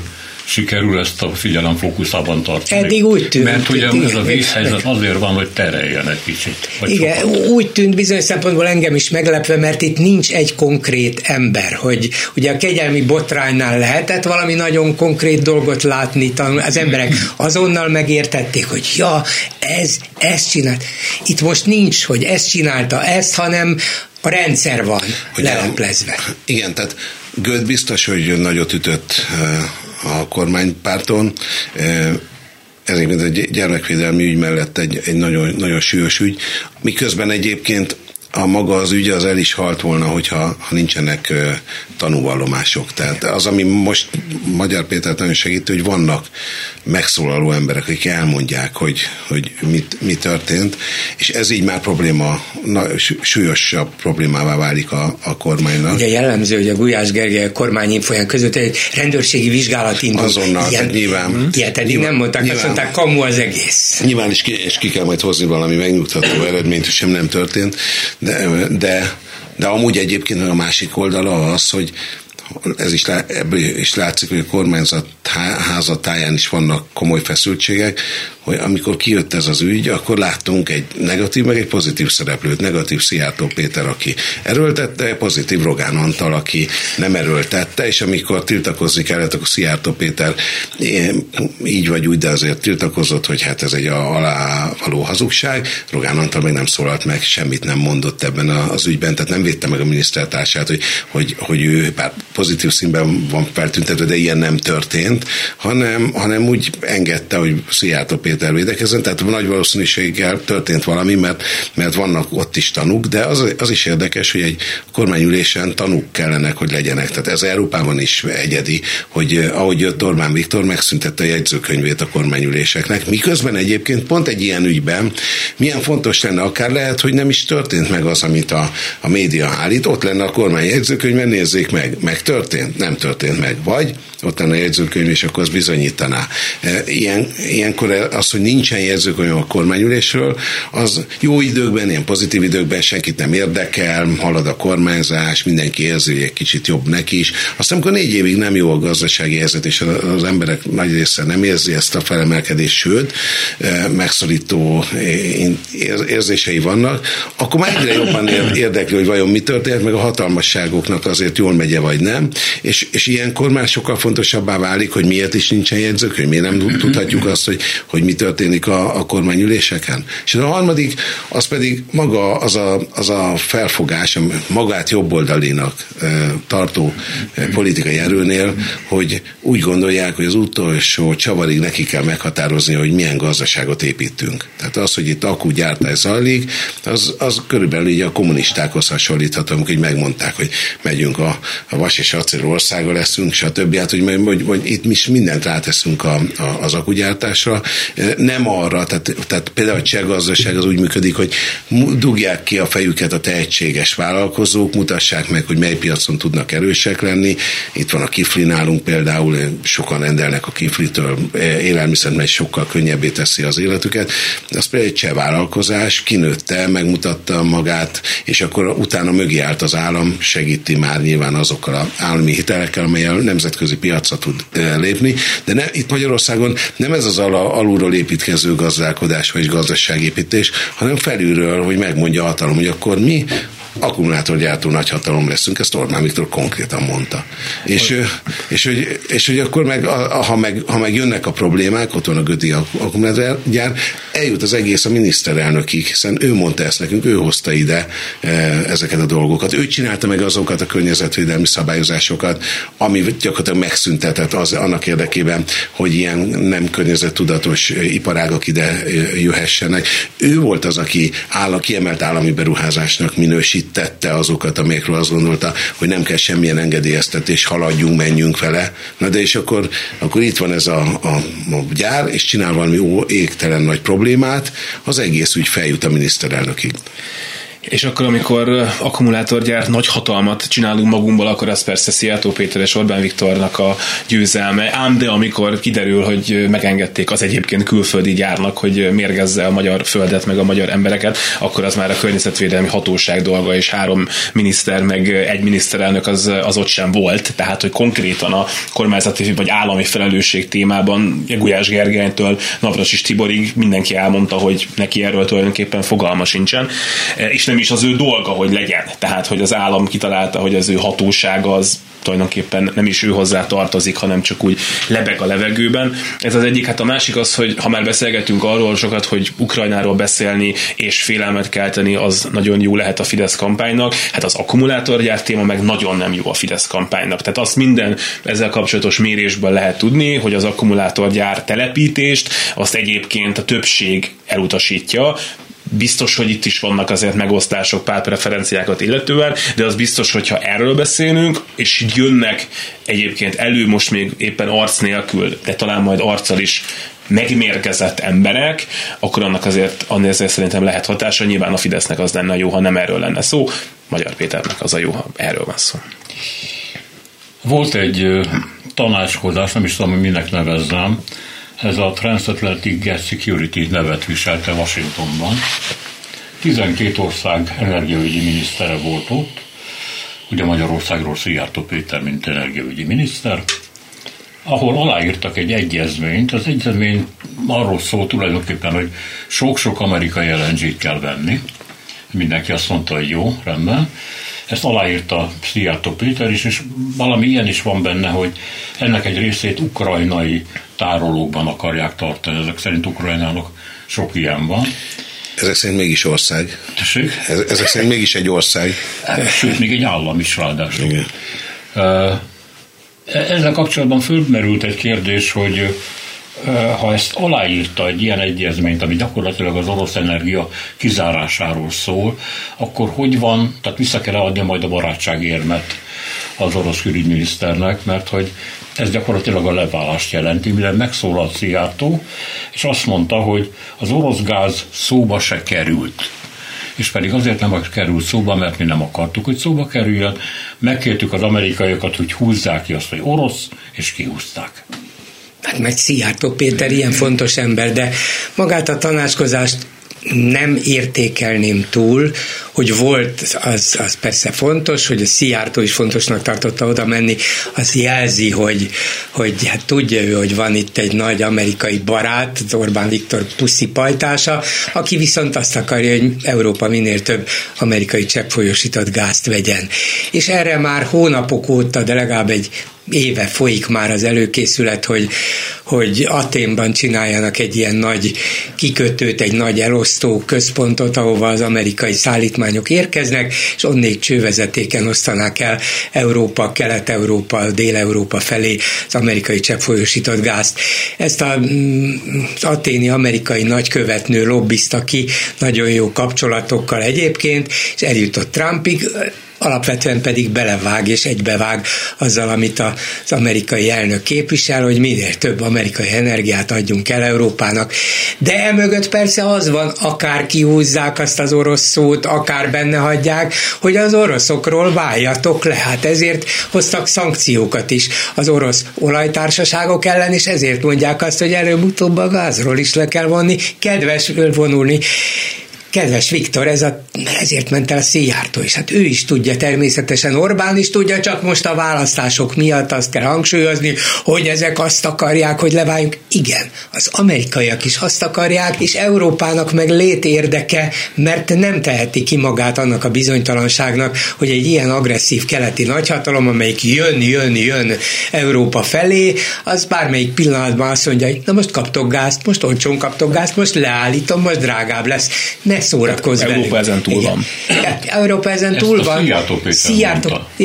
sikerül ezt a figyelem fókuszában tartani. Eddig úgy tűnt. Mert ugye ez a vészhelyzet azért van, hogy tereljen egy kicsit. Igen, sokat. Úgy tűnt bizonyos szempontból engem is meglepve, mert itt nincs egy konkrét ember, hogy ugye a kegyelmi botránynál lehetett valami nagyon konkrét dolgot látni, az emberek azonnal megértették, hogy ja, ez, ezt csinált. Itt most nincs, hogy ezt csinálta, ezt, hanem a rendszer van leleplezve. Igen, tehát Göd biztos, hogy nagyot ütött a kormánypárton. Ez egy gyermekvédelmi ügy mellett egy, egy nagyon, nagyon súlyos ügy, miközben egyébként a maga az ügy az el is halt volna, hogyha ha nincsenek uh, tanúvallomások. Tehát az, ami most Magyar Pétert nagyon segítő, hogy vannak megszólaló emberek, akik elmondják, hogy, hogy mit, mi történt, és ez így már probléma, na, súlyosabb problémává válik a, a kormánynak. Ugye jellemző, hogy a Gulyás Gergely a kormányinfóján között egy rendőrségi vizsgálat indult. Azonnal, ilyen, nyilván. Ilyet eddig nem mondták, nyilván, azt mondták, kamu az egész. Nyilván is ki, és ki kell majd hozni valami megnyugtató eredményt, hogy sem nem történt, de, de, de amúgy egyébként a másik oldala az, hogy ez is, ebből is látszik, hogy a kormányzat házatáján is vannak komoly feszültségek, hogy amikor kijött ez az ügy, akkor láttunk egy negatív, meg egy pozitív szereplőt. Negatív Szijjártó Péter, aki erőltette, pozitív Rogán Antal, aki nem erőltette, és amikor tiltakozni kellett, akkor Szijjártó Péter így vagy úgy, de azért tiltakozott, hogy hát ez egy alávaló hazugság. Rogán Antal meg nem szólalt meg, semmit nem mondott ebben az ügyben, tehát nem védte meg a minisztertársát, hogy, hogy, hogy ő bár pozitív színben van feltüntetve, de ilyen nem történt, hanem, hanem úgy engedte, hogy Szijjártó Péter védekezzen, tehát nagy valószínűséggel történt valami, mert, mert vannak ott is tanúk, de az, az is érdekes, hogy egy kormányülésen tanúk kellenek, hogy legyenek. Tehát ez Európában is egyedi, hogy ahogy jött Orbán Viktor, megszüntette a jegyzőkönyvét a kormányüléseknek, miközben egyébként pont egy ilyen ügyben milyen fontos lenne, akár lehet, hogy nem is történt meg az, amit a, a média állít, ott lenne a kormány jegyzőkönyvben, nézzék meg, meg történt, nem történt meg, vagy ott lenne a jegyzőkönyv, és akkor az bizonyítaná. Ilyen, ilyenkor az, hogy nincsen jegyzőkönyv a kormányülésről, az jó időkben, ilyen pozitív időkben senkit nem érdekel, halad a kormányzás, mindenki érzi, hogy egy kicsit jobb neki is. Aztán, amikor négy évig nem jó a gazdasági helyzet, és az emberek nagy része nem érzi ezt a felemelkedést, sőt, megszorító érzései vannak, akkor már egyre jobban érdekli, hogy vajon mi történt, meg a hatalmasságoknak azért jól megye vagy nem, és, és ilyenkor már sokkal fontosabbá válik, hogy miért is nincsen jegyzőkönyv, miért nem tudhatjuk azt, hogy, hogy mi történik a, a kormányüléseken. És a harmadik, az pedig maga az a, az a felfogás, magát jobboldalinak e, tartó e, politikai erőnél, hogy úgy gondolják, hogy az utolsó csavarig neki kell meghatározni, hogy milyen gazdaságot építünk. Tehát az, hogy itt akkugyártás zajlik, az, az körülbelül így a kommunistákhoz hasonlítható, amikor így megmondták, hogy megyünk a, a vas és acél országa leszünk, stb. Hát, hogy, hogy, hogy itt mi mindent ráteszünk a, a, az akkugyártásra, nem arra, tehát, tehát például a cseh gazdaság az úgy működik, hogy dugják ki a fejüket a tehetséges vállalkozók, mutassák meg, hogy mely piacon tudnak erősek lenni. Itt van a kifli nálunk például, sokan rendelnek a kiflitől élelmiszert, mert sokkal könnyebbé teszi az életüket. Az például egy cseh vállalkozás, kinőtte, megmutatta magát, és akkor utána mögé állt az állam, segíti már nyilván azokkal az állami hitelekkel, amelyel nemzetközi piacra tud lépni, de ne, itt Magyarországon nem ez az alulról építkező gazdálkodás vagy gazdaságépítés, hanem felülről, hogy megmondja a hatalom, hogy akkor mi akkumulátorgyártó nagyhatalom leszünk, ezt Orbán Viktor konkrétan mondta. És, és, hogy, és hogy akkor meg, ha meg, ha meg jönnek a problémák, ott van a gödi akkumulátorgyár, eljut az egész a miniszterelnökig, hiszen ő mondta ezt nekünk, ő hozta ide ezeket a dolgokat. Ő csinálta meg azokat a környezetvédelmi szabályozásokat, ami gyakorlatilag megszüntetett az, annak érdekében, hogy ilyen nem környezettudatos iparágak ide jöhessenek. Ő volt az, aki áll, kiemelt állami beruházásnak minősítette azokat, amelyekről azt gondolta, hogy nem kell semmilyen engedélyeztetés, haladjunk, menjünk vele. Na de és akkor, akkor itt van ez a, a, a gyár, és csinál valami ó, égtelen nagy problémát, az egész úgy feljut a miniszterelnökig. És akkor, amikor akkumulátorgyár nagy hatalmat csinálunk magunkból, akkor az persze Szijjártó Péter és Orbán Viktornak a győzelme. Ám de amikor kiderül, hogy megengedték az egyébként külföldi gyárnak, hogy mérgezze a magyar földet, meg a magyar embereket, akkor az már a környezetvédelmi hatóság dolga, és három miniszter, meg egy miniszterelnök az, az ott sem volt. Tehát, hogy konkrétan a kormányzati vagy állami felelősség témában Gulyás Gergelytől Navracsics Tiborig mindenki elmondta, hogy neki erről tulajdonképpen fogalma sincsen, és nem is az ő dolga, hogy legyen. Tehát, hogy az állam kitalálta, hogy az ő hatósága az tulajdonképpen nem is ő hozzá tartozik, hanem csak úgy lebeg a levegőben. Ez az egyik. Hát a másik az, hogy ha már beszélgetünk arról sokat, hogy Ukrajnáról beszélni és félelmet kelteni, az nagyon jó lehet a Fidesz kampánynak. Hát az akkumulátorgyár téma meg nagyon nem jó a Fidesz kampánynak. Tehát azt minden ezzel kapcsolatos mérésből lehet tudni, hogy az akkumulátorgyár telepítést azt egyébként a többség elutasítja. Biztos, hogy itt is vannak azért megosztások, pártpreferenciákat illetően, de az biztos, hogyha erről beszélünk, és jönnek egyébként elő most még éppen arc nélkül, de talán majd arccal is megmérgezett emberek, akkor annak azért, azért szerintem lehet hatása. Nyilván a Fidesznek az lenne jó, ha nem erről lenne szó, Magyar Péternek az a jó, ha erről van szó. Volt egy tanácskozás, nem is tudom, hogy minek nevezzem, ez a Transatlantic Gas Security nevet viselte Washingtonban. tizenkét ország energiaügyi minisztere volt ott, ugye Magyarországról Szijjártó Péter, mint energiaügyi miniszter, ahol aláírtak egy egyezményt. Az egyezmény arról szól tulajdonképpen, hogy sok-sok amerikai el en gét kell venni. Mindenki azt mondta, hogy jó, rendben. Ezt aláírta Szijjártó Péter is, és valami ilyen is van benne, hogy ennek egy részét ukrajnai tárolókban akarják tartani. Ezek szerint Ukrajnának sok ilyen van. Ezek szerint mégis ország. Tessék? Ezek szerint mégis egy ország. Sőt, még egy állam is ráadásul. Igen. Ezzel kapcsolatban fölmerült egy kérdés, hogy ha ezt aláírta egy ilyen egyezményt, ami gyakorlatilag az orosz energia kizárásáról szól, akkor hogy van, tehát vissza kell adni majd a barátságérmet az orosz külügyminiszternek, mert hogy ez gyakorlatilag a leválást jelenti, mire megszólalt Szijjártó, és azt mondta, hogy az orosz gáz szóba se került. És pedig azért nem került szóba, mert mi nem akartuk, hogy szóba kerüljön. Megkértük az amerikaiakat, hogy húzzák ki azt, hogy orosz, és kihúzták. Hát meg Szijjártó Péter ilyen fontos ember, de magát a tanácskozást nem értékelném túl, hogy volt, az, az persze fontos, hogy a Szijjártó is fontosnak tartotta oda menni, az jelzi, hogy, hogy hát tudja ő, hogy van itt egy nagy amerikai barát, az Orbán Viktor puszi pajtása, aki viszont azt akarja, hogy Európa minél több amerikai cseppfolyósított gázt vegyen. És erre már hónapok óta, de legalább egy éve folyik már az előkészület, hogy, hogy Athénban csináljanak egy ilyen nagy kikötőt, egy nagy elosztó központot, ahova az amerikai szállítmányok érkeznek, és onnék csővezetéken osztanák el Európa, Kelet-Európa, Dél-Európa felé az amerikai cseppfolyósított gázt. Ezt a, az athéni amerikai nagykövetnő lobbizta ki nagyon jó kapcsolatokkal egyébként, és eljutott Trumpig, alapvetően pedig belevág és egybevág azzal, amit az amerikai elnök képvisel, hogy minél több amerikai energiát adjunk el Európának. De emögött persze az van, akár kihúzzák azt az orosz szót, akár benne hagyják, hogy az oroszokról váljatok le. Hát ezért hoztak szankciókat is az orosz olajtársaságok ellen, és ezért mondják azt, hogy előbb-utóbb a gázról is le kell vonni, kedves vonulni. Kedves Viktor, ez a, ezért ment el a Szijjártó is. Hát ő is tudja, természetesen Orbán is tudja, csak most a választások miatt azt kell hangsúlyozni, hogy ezek azt akarják, hogy leváljunk. Igen, az amerikaiak is azt akarják, és Európának meg létérdeke, mert nem teheti ki magát annak a bizonytalanságnak, hogy egy ilyen agresszív keleti nagyhatalom, amelyik jön, jön, jön Európa felé, az bármelyik pillanatban azt mondja, hogy na most kaptok gázt, most olcsón kaptok gázt, most leállítom, most drágább lesz. Ne szórakozz velünk. Európa ezen túl van. Igen, Európa ezen túl van. Szijjártó Péter Szijjártó, igen.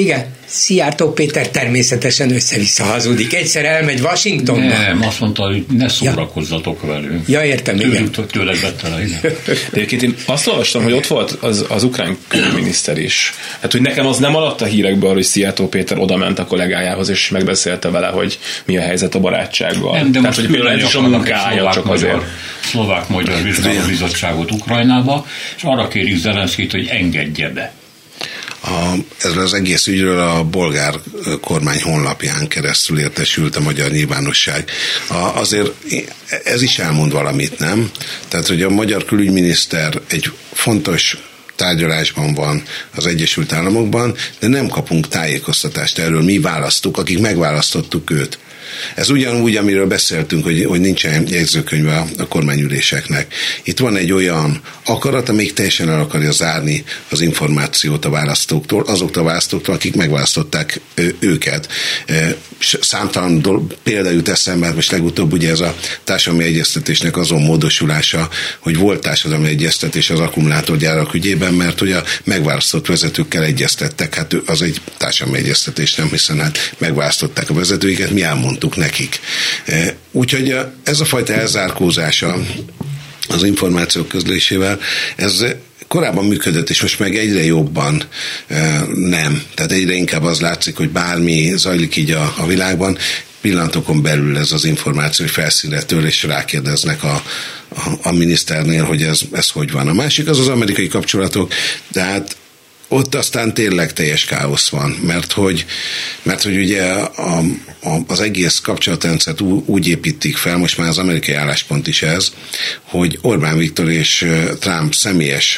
Szijjártó Péter természetesen össze-vissza hazudik. Egyszer elmegy Washingtonba. Nem, azt mondta, hogy ne szórakozzatok ja. velünk. Ja, értem, igen. Tőled vette le, igen. De egyébként én azt olvastam, hogy ott volt az, az ukrán külügyminiszter is. Hát, hogy nekem az nem alatt a hírekből, hogy Szijjártó Péter oda ment a kollégájához, és megbeszélte vele, hogy mi a helyzet a barátsággal. Nem, de tehát, most hogy például is a munkája csak azért. Szlovák-magyar vizsgálóbizottságot Ukrajnába, és arra kérik Zelenszkijt, hogy engedje be. A, ezzel az egész ügyről a bolgár kormány honlapján keresztül értesült a magyar nyilvánosság. A, azért ez is elmond valamit, nem? Tehát, hogy a magyar külügyminiszter egy fontos tárgyalásban van az Egyesült Államokban, de nem kapunk tájékoztatást erről. Mi választuk, akik megválasztottuk őt. Ez ugyanúgy, amiről beszéltünk, hogy, hogy nincsen jegyzőkönyve a, a kormányüléseknek. Itt van egy olyan akarat, amelyik teljesen el akarja zárni az információt a választóktól, azoktól a választóktól, akik megválasztották ő, őket. Számtalan dolog, példa jut eszembe, most legutóbb ugye ez a társadalmi egyeztetésnek azon módosulása, hogy volt társadalmi egyeztetés az akkumulátorgyárak ügyében, mert hogy a megválasztott vezetőkkel egyeztettek. Hát az egy társadalmi egyeztetés, nem, hiszen hát megválasztották a vezetőiket, mi elmondtuk nekik. Úgyhogy ez a fajta elzárkózása az információk közlésével, ez korábban működött, és most meg egyre jobban nem. Tehát egyre inkább az látszik, hogy bármi zajlik így a, a világban, pillanatokon belül ez az információ felszínre től, és rákérdeznek a, a, a miniszternél, hogy ez, ez hogy van. A másik az az amerikai kapcsolatok, tehát ott aztán tényleg teljes káosz van, mert hogy, mert hogy ugye a, a, az egész kapcsolatrendszert úgy építik fel, most már az amerikai álláspont is ez, hogy Orbán Viktor és Trump személyes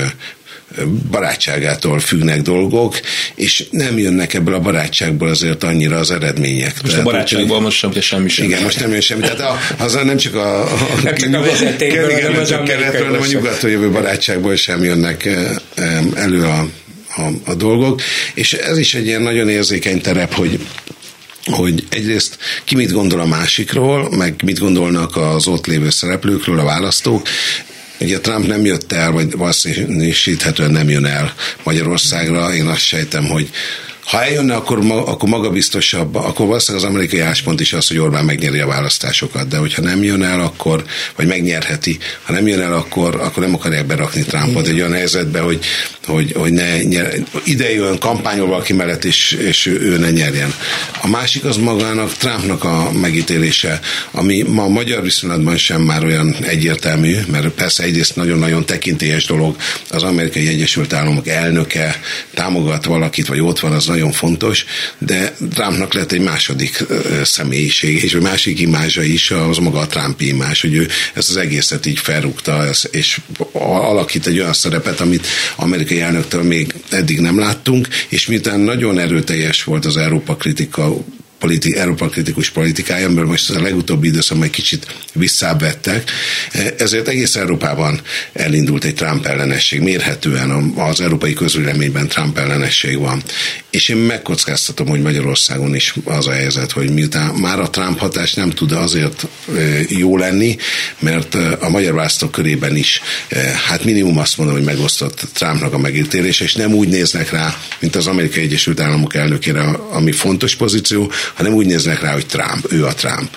barátságától függnek dolgok, és nem jönnek ebből a barátságból azért annyira az eredmények. Most tehát, a barátságból most sem, semmi sem. Igen, most nem jön semmi. Tehát a, az nem csak a, a, nem csak a vezetékből, igen, nem csak keletről, hanem a nyugatról jövő barátságból sem jönnek elő a, a, a dolgok. És ez is egy ilyen nagyon érzékeny terep, hogy hogy egyrészt ki mit gondol a másikról, meg mit gondolnak az ott lévő szereplőkről, a választók. Ugye Trump nem jött el, vagy valószínűsíthetően nem jön el Magyarországra. Én azt sejtem, hogy ha eljönne, akkor, akkor magabiztosabb, akkor valószínűleg az amerikai álláspont is az, hogy Orbán megnyeri a választásokat, de hogyha nem jön el, akkor, vagy megnyerheti, ha nem jön el, akkor, akkor nem akarják berakni Trumpot egy olyan helyzetbe, hogy, hogy, hogy ne nyer, ide jön, kampányol valaki mellett, és, és ő ne nyerjen. A másik az magának Trumpnak a megítélése, ami ma a magyar viszonylatban sem már olyan egyértelmű, mert persze egyrészt nagyon-nagyon tekintélyes dolog, az Amerikai Egyesült Államok elnöke támogat valakit, vagy ott van, az nagyon fontos, de Trumpnak lett egy második uh, személyiség, és egy másik imázsa is, az maga a Trumpi imázs, hogy ő ezt az egészet így felrúgta, és alakít egy olyan szerepet, amit amerikai elnöktől még eddig nem láttunk, és miután nagyon erőteljes volt az Európa kritika, politi, Európa kritikus politikája, amiből most a legutóbbi időszakban egy kicsit visszávettek, ezért egész Európában elindult egy Trump ellenesség. Mérhetően az európai közvéleményben Trump ellenesség van. És én megkockáztatom, hogy Magyarországon is az a helyzet, hogy miután már a Trump hatás nem tud azért jó lenni, mert a magyar választók körében is, hát minimum azt mondom, hogy megosztott Trumpnak a megítélése, és nem úgy néznek rá, mint az Amerikai Egyesült Államok elnökére, ami fontos pozíció, hanem úgy néznek rá, hogy Trump, ő a Trump.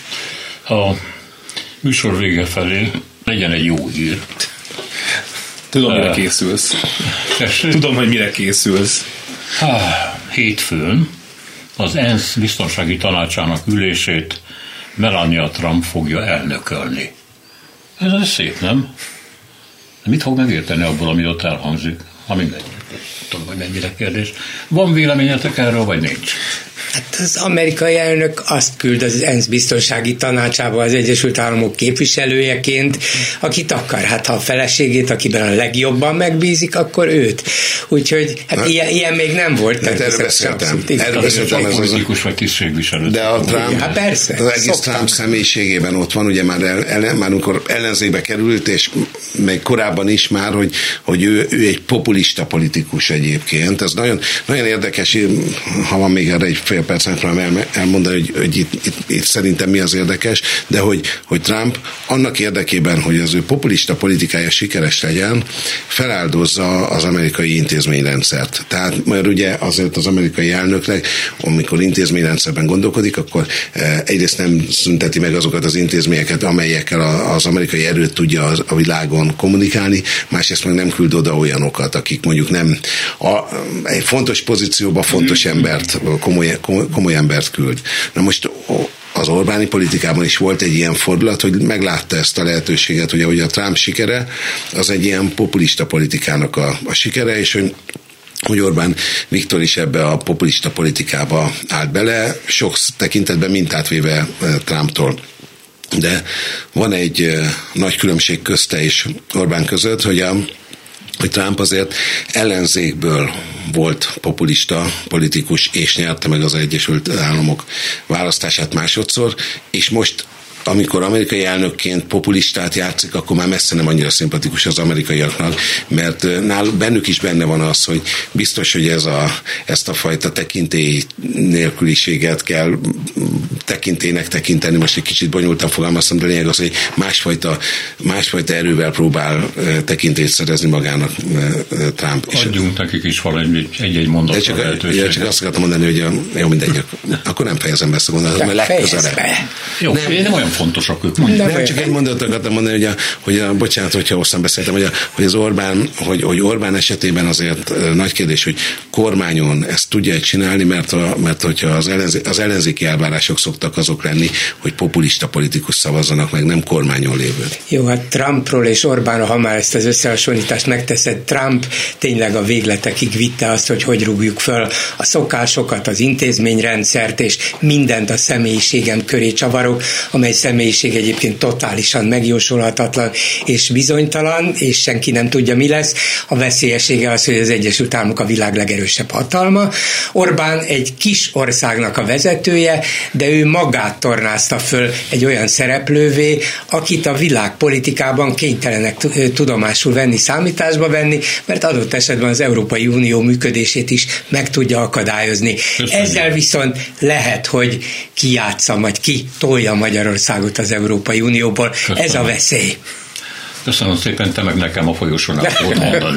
A műsor vége felé legyen egy jó hír. Tudom, mire uh, készülsz. Tessék? Tudom, hogy mire készülsz. Uh, hétfőn az ENSZ biztonsági tanácsának ülését Melania Trump fogja elnökölni. Ez, ez szép, nem? De mit fog megérteni abból, ami ott elhangzik? Ha mindegy. Tudom, hogy mennyire kérdés. Van véleményetek erről, vagy nincs? Hát az amerikai elnök azt küld az ENSZ biztonsági tanácsába az Egyesült Államok képviselőjeként, akit akar. Hát ha a feleségét, akiben a legjobban megbízik, akkor őt. Úgyhogy hát ilyen, ilyen még nem volt. Hát erről beszéltem. Erről beszéltem. Ez politikus vagy tisztségviselő. De a Trump, hát persze, az egész szoktam. Trump személyiségében ott van, ugye már, el, el, már amikor ellenzékbe került, és még korábban is már, hogy, hogy ő, ő egy populista politikus egyébként. Ez nagyon, nagyon érdekes, ha van még erre egy fél másfél percen fogom elmondani, hogy, hogy itt, itt, itt szerintem mi az érdekes, de hogy, hogy Trump annak érdekében, hogy az ő populista politikája sikeres legyen, feláldozza az amerikai intézményrendszert. Tehát, mert ugye azért az amerikai elnöknek, amikor intézményrendszerben gondolkodik, akkor egyrészt nem szünteti meg azokat az intézményeket, amelyekkel az amerikai erőt tudja a világon kommunikálni, másrészt meg nem küld oda olyanokat, akik mondjuk nem a, egy fontos pozícióba fontos embert, komoly, komoly embert küld. Na most az Orbáni politikában is volt egy ilyen fordulat, hogy meglátta ezt a lehetőséget, hogy ahogy a Trump sikere, az egy ilyen populista politikának a, a sikere, és hogy hogy Orbán Viktor is ebbe a populista politikába állt bele, sok tekintetben mintát véve Trumptól. De van egy nagy különbség közte és Orbán között, hogy a hogy Trump azért ellenzékből volt populista politikus, és nyerte meg az Egyesült Államok választását másodszor, és most amikor amerikai elnökként populistát játszik, akkor már messze nem annyira szimpatikus az amerikaiaknak, mert nál, bennük is benne van az, hogy biztos, hogy ez a, ezt a fajta tekintély nélküliséget kell tekintélynek tekinteni, most egy kicsit bonyolultan fogalmaztam, de lényeg az, hogy másfajta, másfajta erővel próbál tekintélyt szerezni magának Trump. Adjunk nekik is valahogy egy-egy mondatot. Csak, ja, csak azt akartam mondani, hogy a, jó, mindegy, akkor nem fejezem be ezt a gondolatot, mert legközelebb. Jó, nem, nem olyan fontosak ők. Nem, nem csak egy mondatot akartam mondani, hogy, a, hogy a, bocsánat, hogyha hosszan beszéltem, hogy, a, hogy az Orbán, hogy, hogy Orbán esetében azért nagy kérdés, hogy kormányon ezt tudja csinálni, mert, a, mert hogyha az, ellenzé, az ellenzéki elvárások szoktak azok lenni, hogy populista politikus szavazzanak meg, nem kormányon lévő. Jó, hát Trumpról és Orbánról, ha már ezt az összehasonlítást megteszed, Trump tényleg a végletekig vitte azt, hogy hogy rúgjuk föl a szokásokat, az intézményrendszert, és mindent a személyiségem köré csavarok, amely személyiség egyébként totálisan megjósolhatatlan és bizonytalan, és senki nem tudja, mi lesz. A veszélyessége az, hogy az Egyesült Államok a világ legerősebb hatalma. Orbán egy kis országnak a vezetője, de ő magát tornázta föl egy olyan szereplővé, akit a világpolitikában kénytelenek tudomásul venni, számításba venni, mert adott esetben az Európai Unió működését is meg tudja akadályozni. Köszönjük. Ezzel viszont lehet, hogy kijátsza, vagy ki tolja Magyarországot az Európai Unióból. Köszönöm. Ez a veszély. Köszönöm szépen, te meg nekem a folyosón át volt mondani.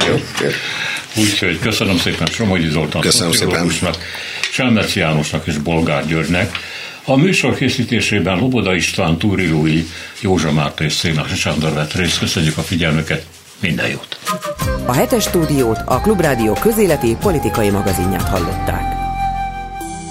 Úgyhogy köszönöm szépen Somogyi Zoltán szociológusnak, Selmec Jánosnak és Bolgár Györgynek. A műsor készítésében Loboda István, Túri Rúi, Józsa Márta és Szénasi Sándor vett részt. Köszönjük a figyelmüket, minden jót! A hetes stúdiót, a Klubrádió közéleti politikai magazinját hallották.